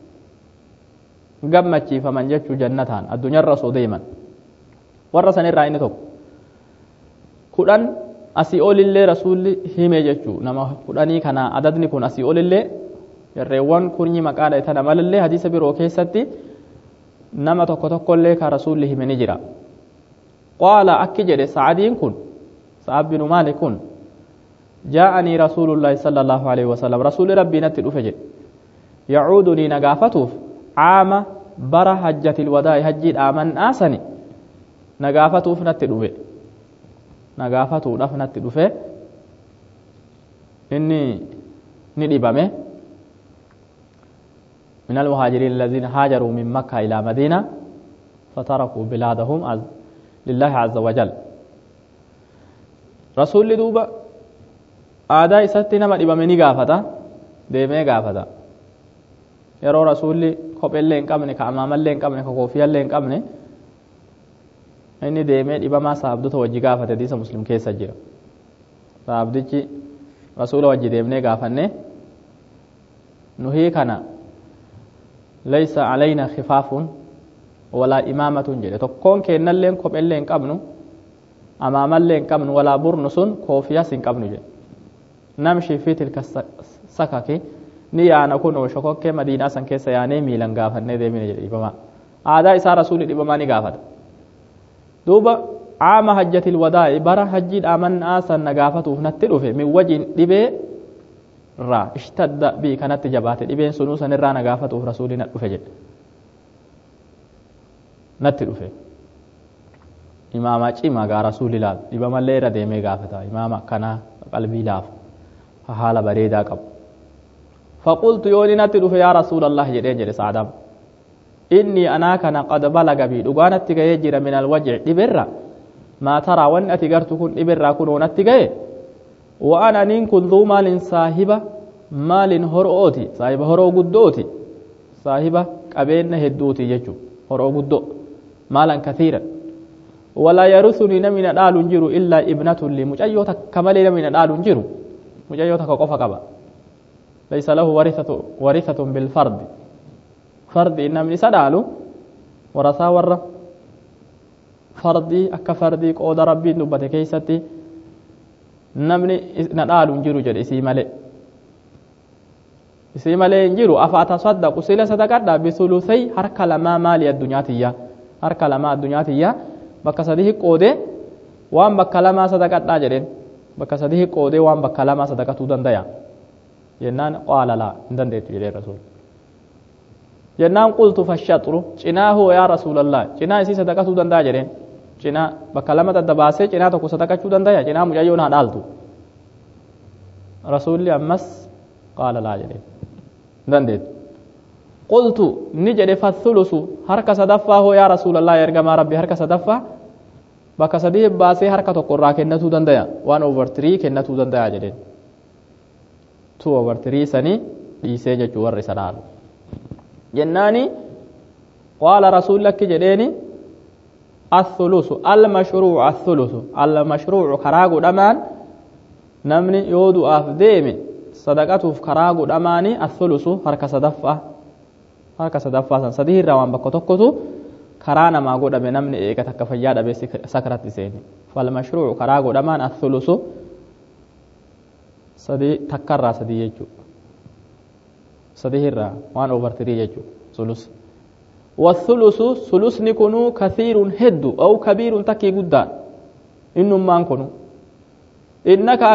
قمتي فمن جتشو جنتان الدنيا الرسول ديما ورسن الرأيين توك كودان أسيئول اللي رسول هيمي جتشو نما كوداني كان عددني كون أسيئول اللي جريوان كوني مقالة تنمال اللي حديث برو كيستي نما توكو توكو اللي كرسول هيمي نجرا قال أكجر سعدين كن سعد بن مالك كن جاءني رسول الله صلى الله عليه وسلم رسول ربي نتل أفجر يعودني نقافته عام برا حجة الوداع حجيد آمن آسني نقافته فنتل أفجر نقافته نتل أفجر إني ندبامه من المهاجرين الذين هاجروا من مكة إلى مدينة فتركوا بلادهم لله عز وجل رسول دوبا آداء ستنا ما دبامني غافتا ديمه غافتا يرو رسول خبل لين قمنه كامام لين قمنه كوفيا لين قمنه اني ديمه دبما صاحب توجي غافتا ديس مسلم كيس جيرا صاحب دچي رسول وجي ديمنه غافنه نهي كنا ليس علينا خفاف ولا إمامة جل تكون كأن لين قبل لين قبنو أمام لين قبن ولا برنسون كوفيا سين قبنو جل نمشي في تلك السكاك نيا نكون وشكوك كمدينة سنك سياني ميلان غافر ندي من جل إبما هذا إسار رسول إبما نغافر دوبا عام حجة الوداع برا حجيد آمن آسن نغافته نتلو في من وجه دبي را اشتد بي كانت جبات دبين سنوسا نرى نغافته رسولنا الفجر نتلوفه إماما چيما غا رسول الله إماما ليرا ديمي غافتا إماما كنا قلبي لاف حال بريدا قب فقلت يوني نتلوفه يا رسول الله جرين جري سعدام إني أنا كنا قد بلغ بي دغانا تيغي يجري من الوجع دبرا ما ترى وان أتغرتكن دبرا كنون أتغي وأنا نين كن ذو مال صاحبة مال هرؤوتي صاحبة هرؤو قدوتي صاحبة قبين هدوتي يجو هرؤو قدو مالا كثيرا ولا يرثني نمن دال جيرو الا ابنه لي مجايوتا كمال نمن دال جيرو مجايوتا كقفا قبا ليس له ورثه بالفرد فرد ان من سدالو ورثا ور فردي فردي قود ربي نبته كيستي نمن ندال جيرو جد اسي مالي جيرو افاتصدق سيله صدقه بثلثي حركه لما مال الدنيا تيا harka lama addunyaatiyya bakka sadii qoode waan bakka lama sadaqadhaa jedheen bakka sadii qoode waan bakka lama sadaqatuu dandaya jennaan qaala laa hin dandeettu jedhee rasuul jennaan qultu fashatru cinaahu yaa rasuulallah cinaa isii sadaqatuu danda'a jedheen cinaa bakka lama daddabaasee cinaa tokko sadaqachuu dandaya cinaa mucayyoon haa dhaaltu rasuulli ammas qaala laa jedheen hin dandeettu قلت نجد فالثلث حركة صدفة هو يا رسول الله يرجع ربي حركة صدفة بك صديه باسي حركة قرّا كنتو دندايا 1/3 كنتو دندايا جدين 2/3 سني يسجى جوار رسالة جناني قال رسول لك جديني الثلث المشروع كراغو دمان نمني يودو أفديمي صدقته في كراغو دماني الثلث حركة صدفة harka sadaffaasan sadii irraa waan bakka tokkotu karaa namaa godhame namni eega takka fayyaa dhabee sakaratti seeni fal mashruucu karaa godhamaan athulusu sadii takkarraa sadii jechuudha sadii irraa waan overtirii jechuudha sulus wathulusu sulusni kunuu kathiirun heddu au kabiirun takkii guddaan innummaan kunu innaka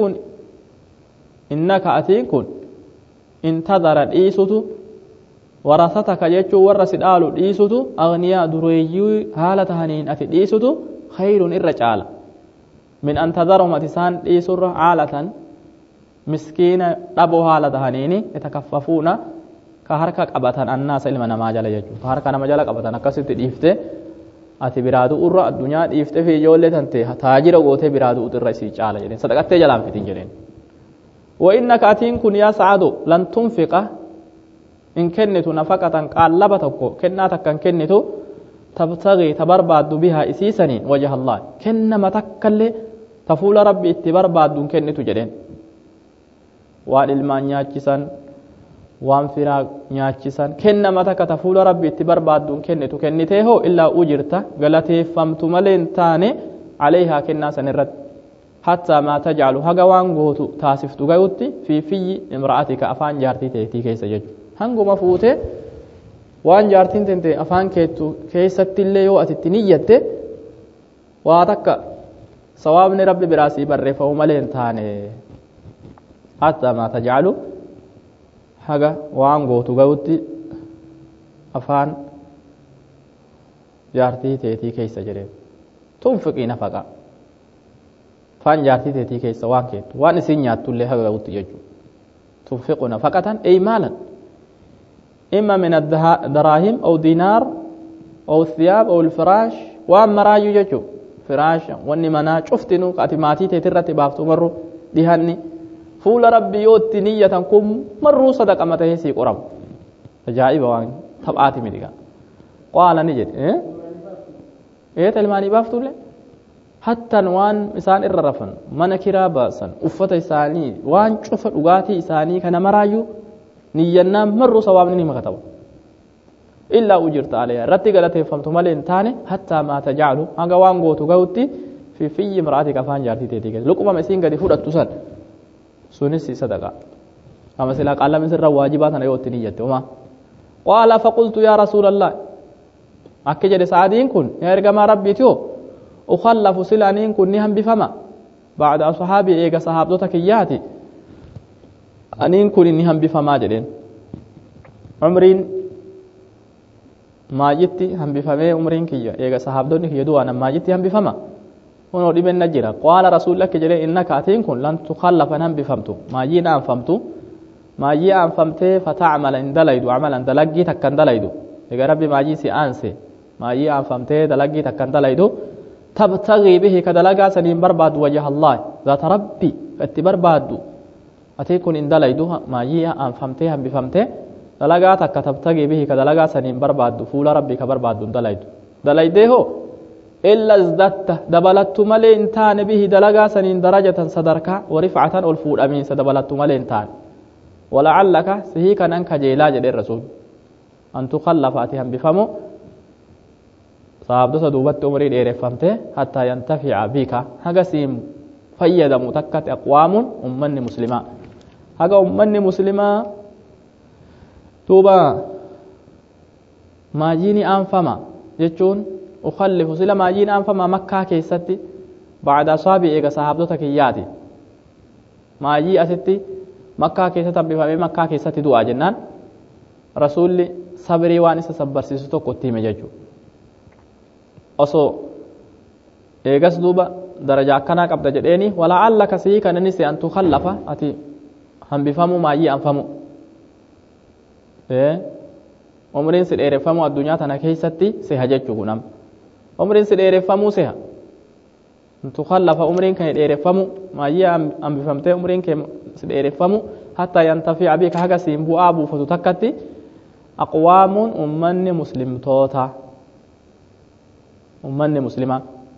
atiin kun intadara dhiisutu warasataka jechuu warra si dhaalu dhiisutu agniyaa dureeyyii haala tahaniin ati dhiisutu khayrun irra caala min an tadarahum ati isaan dhiisurra caalatan miskiina dhaboo haala tahaniini yatakaffafuuna ka harka qabatan annaasa ilma namaa jala jechuu ka harka nama jala qabatan akkasitti dhiifte ati biraaduu irra addunyaa dhiifte fi ijoollee tante taajira gootee biraaduu irra isii caala jedheen sadaqattee jalaan fitin jedheen wa innaka atiin kun yaa sa'adu lan tunfiqa in kennitu nafaqatan qaallaba tokko kennaa takkan kennitu tabtagii tabarbaaddu bihaa isiisaniin wajha Allah kennama takkallee tafuula rabbi itti barbaaddu in kennitu jedheen waan ilmaan nyaachisan waan firaa nyaachisan kennama takka tafuula rabbi itti barbaaddu in kennitu kennitee hoo illaa ujirta galateeffamtu malee hin taane alayhaa kennaa san irratti hattaa maa tajcalu haga waan gootu taasiftu gayutti fi fiyyi imra'atika afaan jaartii teetii keessa jechuudha hanguma fuute waan jaartiin tente afaan keettu keessattillee yoo atitti niyyatte waa takka sawaabni rabbi biraa sii barreeffamu malee hin taane hattaa maa tajcalu haga waan gootu gayutti afaan jaartii teetii keessa jedheen tunfiqii nafaqa afaan jaartii teetii keessa waan keettu waan isin nyaattullee haga gayutti jechuudha tunfiqu nafaqatan ay maalan إما من الدراهم أو دينار أو الثياب أو الفراش وأما راجو جتو فراش واني منا شفتنو قاتماتي تترت بافتو مرو دهني فول ربي يوتي نية كم مرو صدق أمته سي قرب جائب وان تبعاتي مدقا قال نجد تلماني بافتو لي حتى وان إسان الرفن من كرابا سن أفت إساني وان شفت أغاتي إساني كان مراجو نيّنا مرّو صوابني ما كتبوا إلا أجرت عليها رتّي قالت فهمت مالين تاني حتى ما تجعلوا أنجا وانغو تقولتي في امرأتك فان جارتي تيجي لكم ما مسين قد يفرط تسال سنسي صدقة أما سلا قال من سر واجبات أنا يوتي نيّته وما قال فقلت يا رسول الله أكجد سعدين كن يا رجال ربي تيو أخلف سلانين كن نهم بفما بعد أصحابي إيجا صحابتك ياتي أنين كن نهم بفما جدين عمرين ما جتي هم بفما عمرين كيا إيجا صحابتني كيدو أنا ما جتي هم بفما ونودي من نجرا قال رسول الله كجري إنك أتين كن لن تخلف نهم بفمتو ما جينا أنفمتو ما جي أنفمته فتعمل إن دليدو عملا دلقي تكن دليدو إيجا ربي ما جي سي أنسي ما جي أنفمته دلقي تكن دليدو تبتغي به كدلقا سنين برباد وجه الله ذات ربي اتبربادو أتيكون إن دليدو ما جي أنفمته هم بفمته دلقا تك تبتغي به كدلقا سنين بربادو فول ربي كبربادو دليدو دليده إلا ازددت دبلت ملي انتان به دلقا سنين درجة صدرك ورفعة والفول أمين سدبلت ملي انتان ولعلك سهيك أنك جيلاج للرسول أن تخلف أتهم بفمو صحابة دوبت أمري لإرفمته حتى ينتفع بك هقسيم فيد متكت أقوام أمني مسلمة هقا أمني مسلمة توبا ما جيني أنفما جتشون أخلف سلا ما جيني أنفما مكة كيستي بعد أصابي إيقا صحابتك إياتي ما جي أستي مكة كيسة بفهمي مكة كيسة دعا جنان رسول صبري وانسا صبر سيسوتو قتيمة ججو أصو إيقاس دوبا درجة كنا قبضة جديني ولعلك سيكا ننسي أن تخلف أتي هم بفهمو ما جي أنفهمو عمرين سيد إيرفهمو الدنيا تنا كيستي سيها ججو نام عمرين سيد إيرفهمو سيها تخلف عمرين كان إيرفهمو ما جي أم بفهمته عمرين كان سيد إيرفهمو حتى ينتفع بك هكا سيمبو أبو فتتكتي أقوام أمني مسلم توتا أمني مسلمة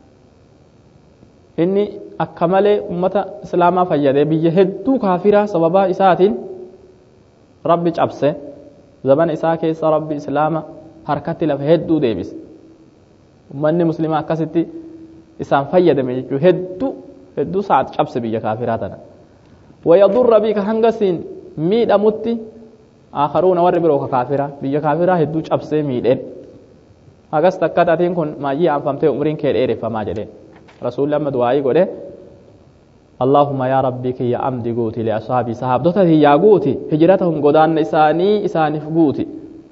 إني أكمل أمة إسلاما فيده بيهدو كافرة سببا إساتين ربي جابسه زمان إساء كيس ربي إسلاما حركت لفهدو ديبس أمني مسلمة كستي إسان فيده ميجو هدو ساعة جابسه بيه كافراتنا ويضر بك هنغسين ميد أمتي آخرون وربروك كافرة بيجا كافرة هدوش أبسي ميدين أغس تكتاتين كن ما يي أنفمتي أمرين كير إيري فما جدين رسول الله مدعائي قوله اللهم يا ربي كي يا أمدي قوتي لأصحابي صحاب دوتي يا قوتي هجرتهم قدان إساني فقوتي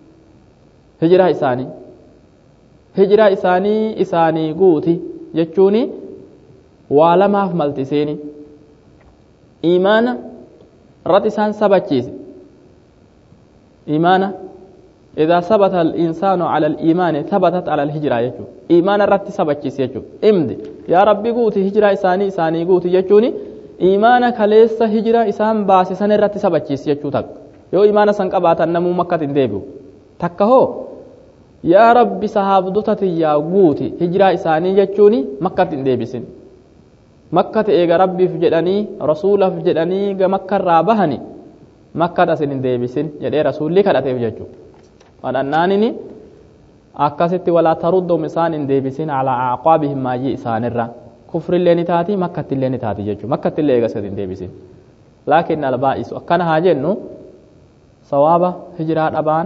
هجرة إساني قوتي جتشوني وعلما فملتسيني إيمانا رتسان سبتشيس إيمانا إذا ثبت الإنسان على الإيمان ثبتت على الهجرة يجو إيمانا رت سبتشيس يجو امدي يا ربي قوتي هجرة إساني قوتي جتشوني إيمانا كليس هجرة إسان باسي سن رت سبتشيس يجو تك يو إيمانا سنقباتا نمو مكة ديبو تكهو يا ربي صحاب دوتتي يا قوتي هجرة إساني جتشوني مكة ديبسين مكة إيغا ربي فجدني رسوله فجدني مكة رابهني مكة أسنين ديبسين يدي رسول لك أتيف جتشو وأنانني أكست ولا ترد مسان ديبسين على أعقابهم ما جي إسان الرا كفر اللي نتاتي مكة اللي نتاتي جتشو مكة اللي إيغا سنين ديبسين لكن البائس وكان هاجنو صوابة هجرات أبان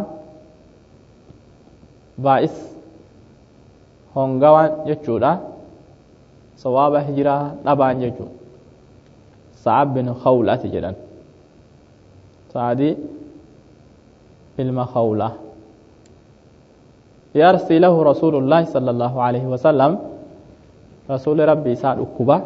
بائس هونغوان جتشو دا صواب هجرة أبان جتشو صعب بن خولة جدا سعدي المخولة يرسي له رسول الله صلى الله عليه وسلم رسول ربي سعد أكبا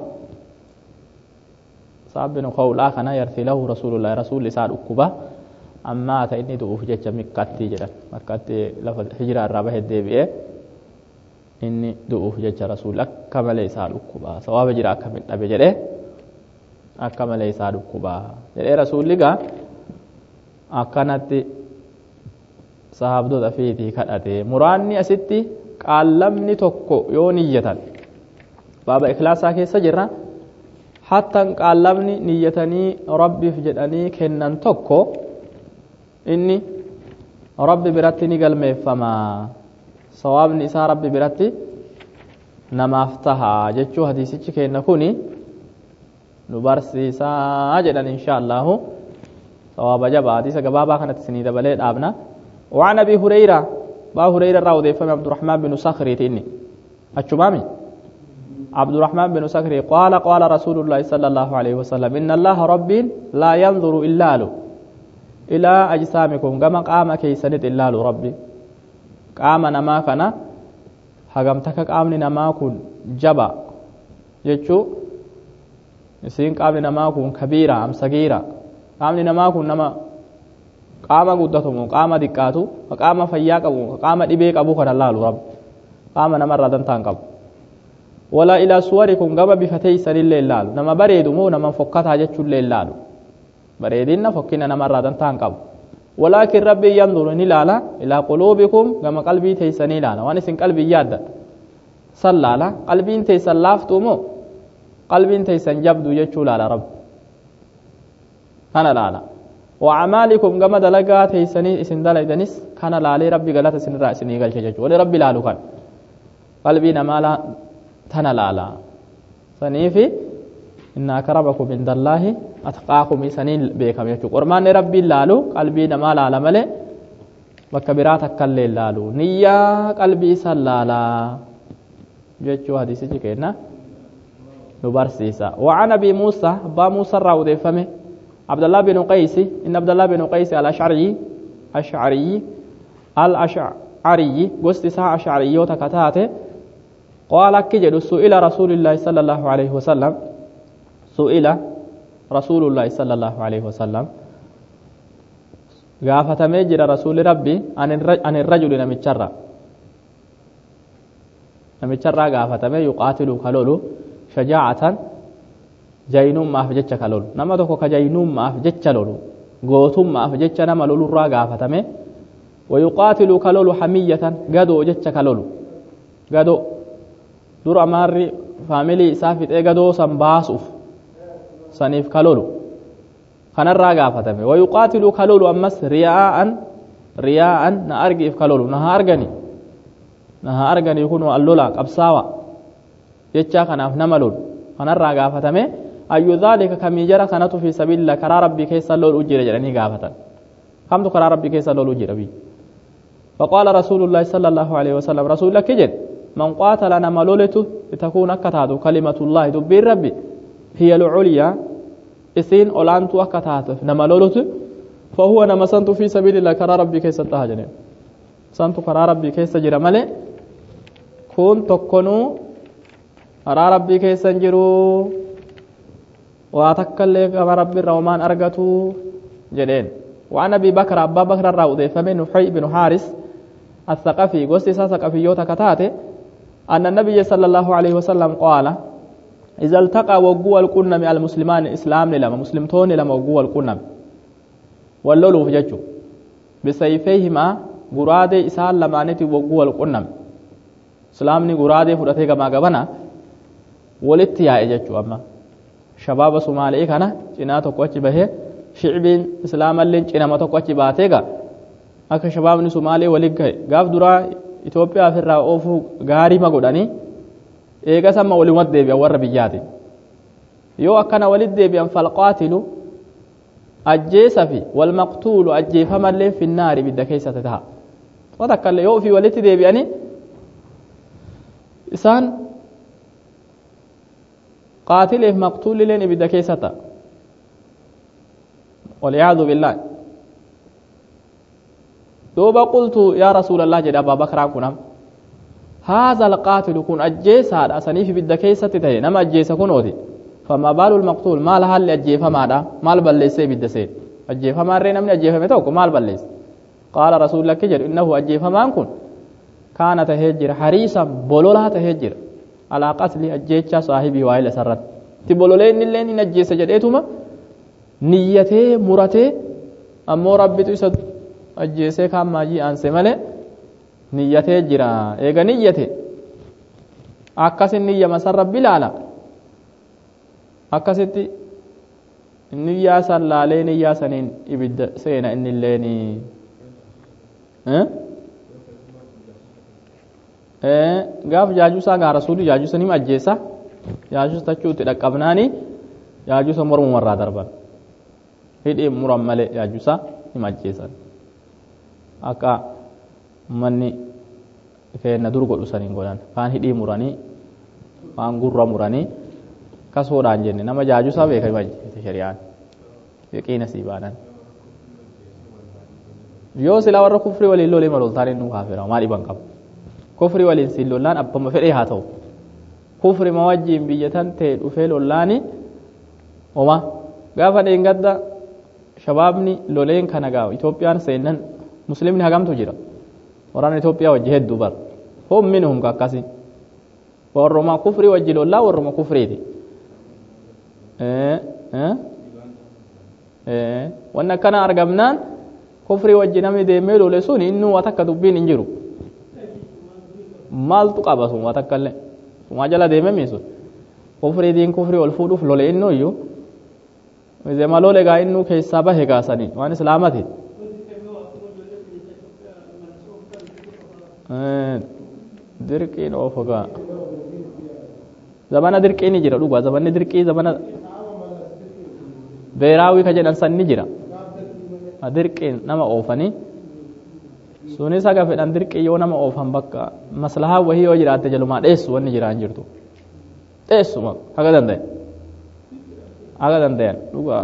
صعب بن خولة كان يرسي له رسول الله رسول سعد أكبا أما تإني دعوه جتش مكتي جدا مكتي لفظ هجرة الرابع الدبيئة إني دعوه جتش رسول أكمل يسال أكبا صواب جرا أكمل أبي جده أكمل يسال أكبا جده رسول لقى أكنت صحاب دو دفيتي كأتي مراني أستي قالمني توكو يونية بابا إخلاصا كيسا جرا حتى قالمني نيتني ربي فجدني كنن توكو إني ربي براتي نقل ميفما صواب نساء ربي براتي نمافتها جتشو حديثي كي نكوني نبرسي ساجدا إن شاء الله صواب جبا حديثة قبابا كانت سنيدة بلد آبنا وعن أبي هريرة با هريرة راودي فم عبد الرحمن بن صخري تيني أتشمامي عبد الرحمن بن صخري قال رسول الله صلى الله عليه وسلم إن الله ربي لا ينظر إلا له إلى أجسامكم كما قام كيسنت إلا له ربي قام نما كان حقمتك قامني نما كن جبا يجو يسين قامني نما كن كبيرة أم صغيرة قامني نما كن نما قام قدتهم قام دقاتو قام فياقبو قام دبيق أبو كان الله رب قام نما ردن تانقب ولا إلى صوركم كما بفتي سن الليل نما بريدمو نما فكتها جتشو الليل بريدنا فكنا نما ردن تانقب ولكن ربي ينظر نلالا إلى قلوبكم كما قلبي تيسني لالا وانا سن قلبي ياد صلالا قلبي تيسن لافتمو قلبي تيسن جبدو يجو لالا رب أنا لالا وعمالكم كما دلقا تيسني اسن دلقدنس كان لالي ربي قلت سن رأسني قل شجج ولي ربي لالو كان قلبي نمالا تنا لالا سنيفي إن أكرمكم عند الله أتقاكم سنين بكم يجو قرمان ربي لالو قلبي نما لالا ملي بكبرات أكل لالو نيا قلبي سلالا جيتشو حديثي كينا نبرسيسا وعن أبي موسى با موسى الراودي فمه عبد الله بن قيس إن عبد الله بن قيس الأشعري قست ساعة أشعري وتكتاته قال كجد سئل رسول الله صلى الله عليه وسلم سئل رسول الله صلى الله عليه وسلم غافة مجر رسول ربي عن الرجل نمتشرى غافة ما يقاتل كلولو شجاعة جاينوم ما فجتش كلولو نما توكو كجاينوم ما فجتش لولو غوتوم ما فجتش نما لولو را غافة ما ويقاتل كلولو حمية غدو جتش كلولو غدو دور أماري فاميلي سافت غدو سنباسوف سنيف كلولو خنا را غافة ما ويقاتل كلولو أمس رياء نأرجي في كلولو نها أرغني يكونوا اللولا قبساوا يجا كناف نملول خنا را غافة ما أي ذلك كم يجرى كانت في سبيل الله كرى ربي كيس الله الأجر جرني قافة كم كرى ربي كيس الله الأجر بي فقال رسول الله صلى الله عليه وسلم رسول الله كجد من قاتل أنا ملولته لتكون أكتاته كلمة الله دبير ربي هي العليا إسين أولانتو أكتاته نملولته فهو نمسنت في سبيل الله كرى ربي كيس التهجن سنت كرى ربي كيس جرى ملئ كون تكونو كرى ربي كيس جرو واتكلم كما ربي الرومان أرغتو جدين وعن أبي بكر أبا بكر الراودي فمن نحي بن حارس الثقفي قصي ثقفي يوتا كتاته أن النبي صلى الله عليه وسلم قال إذا التقى وقوى القنم المسلمان إسلام لما مسلمتون لما وقوى القنم واللولو في ججو بسيفيهما قرادي إسال لما نتي وقوى القنم إسلامني قرادي فرأتيك ما قبنا ولتيا ججو أما شباب سومالي كان جناتو قوتي به شعبين إسلام اللين جنامتو قوتي باتيك akka shabaabni Somaalee waliin ka'e gaaf duraa Itoophiyaa firraa oofuu gaarii ma godhanii eegas amma waliin deebi'an warra biyyaati yoo akkana waliin deebi'an falqaatilu ajjeesa fi wal maqtuulu ajjeefamallee finnaari bidda keessatti ta'a wata akkallee yoo ofii walitti deebi'anii isaan qaatileef maqtuulilleen ibidda keessatti ta'a waliyaadu billaahi دوبا قلت يا رسول الله جد أبا بكر كنام هذا القاتل كن أجيس هذا أسني في بدكيسة تتهي نما أجيس كنودي فما بال المقتول ما لها اللي أجيفها ماذا مال بلسي بدسي أجيفها ما رينا من أجيفها متوك مال بلس قال رسول الله كجر إنه أجيفها ما أنكن كان تهجر حريصا بولولها تهجر على قتل أجيتش صاحبي وائل سرت تبولولين اللين نجيس جديتهما نيته مرته أمو ربي تسد ajjeesee kaan maajii aanse malee niyyatee jira eega niyyate akkasin niyya masar rabbi laala akkasitti niyyaa san laalee niyyaa saniin ibidda seena innilleen gaaf jaajuusaa gaa rasuuli jaajuusanim ajjeesa jaajuus tachuutti dhaqqabnaani jaajuusa mormumarraa darban hidhii muran malee jaajuusaa nim ajjeesan akka manni keenna dur godhu saniin godhan kaan hidhii muranii kaan gurra muranii kasoodhaan jenne nama jaajuusaa beekame ajjeese shari'aan yaqiina sii baanan yoo silaa warra kufrii waliin lolee maloltaan inni kaafira maal dhiban qaba kufrii waliin siin lollaan abbama fedhee haa ta'u kufri ma wajjiin biyyatan ta'e dhufee lollaani oma gaafa dheengadda shabaabni loleen kana gaafa Itoophiyaan seennan muslimni hagamtu jira waraana Itoophiyaa wajji hedduu bar hum minhum kakkasi warruma kufri wajji lollaa warruma kufriiti wanna kana argamnaan kufri wajji namni deemee lole sun innuu watakka dubbiin hin jiru maaltu qaba sun watakkallee suma jala deemee miisun kufriitiin kufri ol fuudhuuf lole innuu iyyuu zema lole gaa innuu keessaa bahe gaasanii waan islaamati dirqiin oofogaa zamana dirqiin jira dhugaa zamanni dirqii zamana beeraawii ka jedhan sanni jira dirqiin nama oofanii sunis haga fedhan dirqii yoo nama oofan bakka maslahaa wahii yoo jiraatte jalumaa dheessu wanni jiraan jirtu dheessuma haga dandayan dhugaa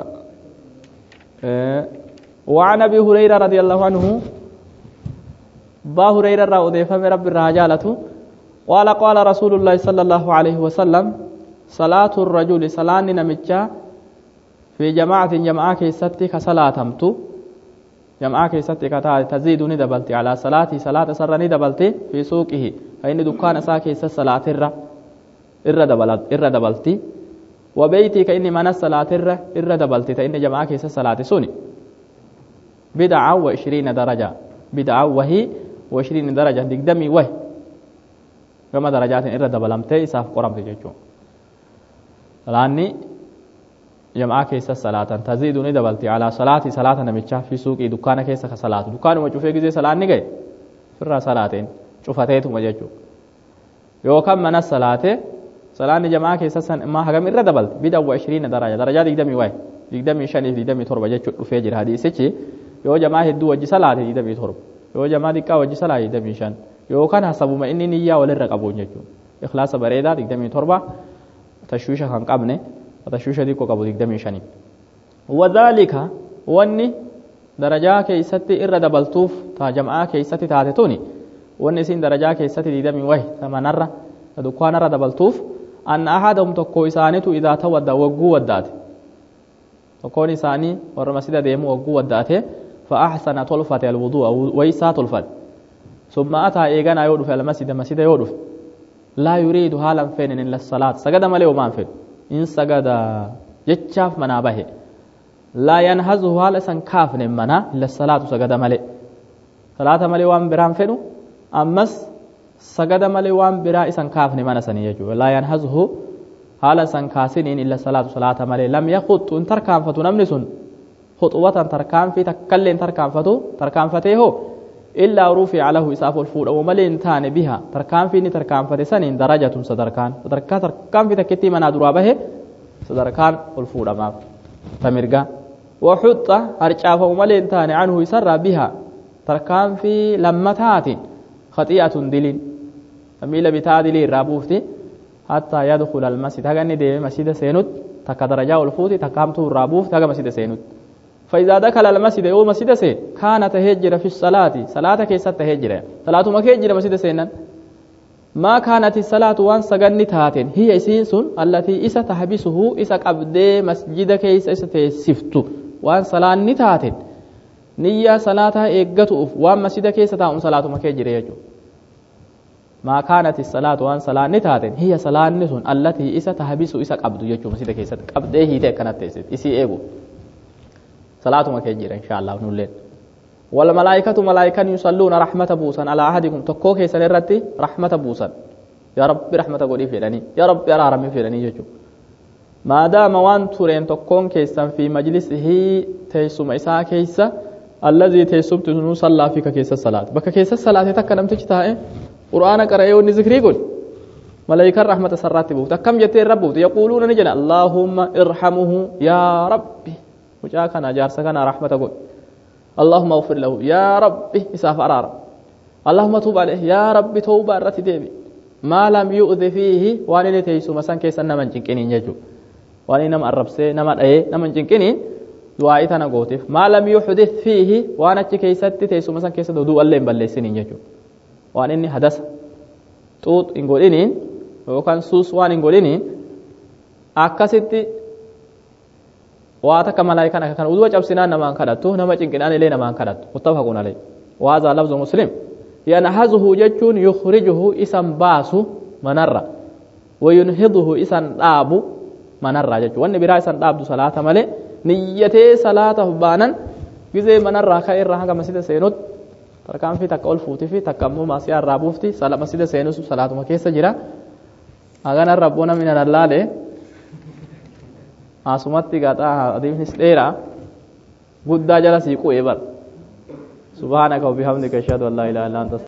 وعن أبي هريرة رضي الله عنه با هريرة رضي فمن رب الرجالته قال قال رسول الله صلى الله عليه وسلم صلاة الرجل صلاة نمجة في جماعة كيستي كصلاتمتو جماعة كيستي تزيد ندبلتي على صلاة سر ندبلتي في سوقه فإن دكان ساكي صلاة إر دبلتي وبيتي كإني من الصلاة إر دبلتي فإن جماعة كيس صلاة سوني بدعة 20 درجة بدعة وهي 20 درجة دقدمي وهي كما درجات إر دبلمتي إساف قرمتي جيجو لأني جماعة كيس صلاة تزيد ندبلتي على صلاة نمتشا في سوق دكان كيس صلاة دكان وشوفي جزي صلاة نجي فرا صلاتين شوفتيتم جيجو يو كم من الصلاة salaanni jamaa keessa san immaa hagam irra dabalte bid'a wa 20 daraja darajaa 20 waay 25 fi 27 jechuudha dhufee jira hadiisichi yoo jamaa hedduu wajji salaate 27 yoo jamaa xiqqaa wajji salaate 25 yookaan hasabuma inni niyyaa walirra qabu jechuudha ikhlaasa bareedaa 27 tashwiisha kan qabne tashwiisha xiqqoo qabu 25 wadhaalika wanni darajaa keessatti irra dabaltuuf taa jamaa keessatti taate tuni wanni isin darajaa keessatti 20 waay tamanarra dukkaanarra dabaltuuf an ahadahum tokko isaanitu idaa tawadda wagguu waddaate tokkoon isaanii warra masjida deemu wagguu waddaate fa ahsana tolfate alwudu'a waysaa tolfate summa ataa eegana yoo dhufe almasjida yoo dhufe laa yuriidu haalan feenen illa salaat sagada malee homaan fedhu in sagada jechaaf manaa bahe laa yanhazuhu haala isan kaafne mana illa salaatu sagada malee salaata malee waan biraan fedhu ammas sagada malee waan biraa isan kaafne mana sanii jechuudha laa yanhazuhu haala isan kaasiniin illa salaatu salaata malee lam yaquxxu in tarkaanfatu namni sun khuxuwatan tarkaanfii takkalleen tarkaanfatee hoo illaa rufi'a lahu isaaf ol fuudhamu malee hin taane biha tarkaanfii inni tarkaanfate saniin darajatun sadarkaa tarkaanfii takkitti manaa duraa bahe sadarkaan ol fuudhamaaf tamirgaa waxuxxa harcaafamu malee hin taane anhu isarraa biha tarkaanfii lammataatiin khati'atun diliin miila bitaa dilii irraa buufti hattaa yadkhula almasjid haga inni deeme masjida seenut takka darajaa ol fuuti takka hamtuu irraa buufti haga masjida seenut فإذا دخل المسجد يوم مسجد سين كانت هجرة في الصلاة صلاة كيست هجرة صلاة ما كهجرة مسجد سينا ما كانت الصلاة وان سجن تاتين هي إسيس التي إسا تحبسه إسا قبد مسجد كيس إسا تسفت وان صلاة نتاتين نية صلاة إيقظ وان مسجد كيس تاهم صلاة ما كهجرة يجو ما كانت الصلاة وان صلاة نتاتين هي صلاة نسون التي إسا تحبس إسا قبد يجو مسجد كيس قبد هي كانت تسفت إسي إيقو صلاة ما كجير إن شاء الله نولين والملائكة ملائكة يصلون رحمة بوسا على أحدكم تكوك سنرتي رحمة بوسا يا رب رحمة قولي فيراني يا رب يا رحمة فيراني يجو ما دام وان تورين تكون كيسا في مجلسه تيسم إساء كيسا الذي تيسم تنو صلى فيك كيسا الصلاة بك كيسا الصلاة تكلم تجتها قرآن قرأيون نذكري يقول ملائكة رحمة سرات بوتا كم جتي الرب يقولون نجنا اللهم ارحمه يا ربي وجاء كان جارس كان رحمة قول اللهم اغفر له يا ربي إساف أرار اللهم توب عليه يا ربي توبة رتي ديبي ما لم يؤذي فيه واني لتيسو مسان كيسا نمن جنكينين يجو واني نم الربسي نمن نمن جنكينين دعائتنا قوتف ما لم يحدث فيه وانا كيسا تيسو مسان كيسا دو اللين بلسينين يجو واني إني حدث توت إنقولينين وكان سوس وان إنقولينين أكاسيتي واتك ملائكة كان ودوا جبسنا نمان كدتو نما جنكنان إليه نمان كدت متفقون عليه وهذا لفظ مسلم ينهزه جتون يخرجه اسم باسو منرة وينهضه اسم دابو منرة جتون وان برا اسم دابو صلاة ملي نيتي صلاة بانا جزي منرة خير رهاك مسجد سينود تركان في تكول فوتي في تكمو ماسيار رابوفتي صلاة مسجد سينود صلاة مكيسة جرا أغانا ربنا من الله لي asumatti gataa adeemnis dheeraa guddaa jala siiquu eebar subhaanaka wa bihamdika ashhadu an laa ilaaha illa anta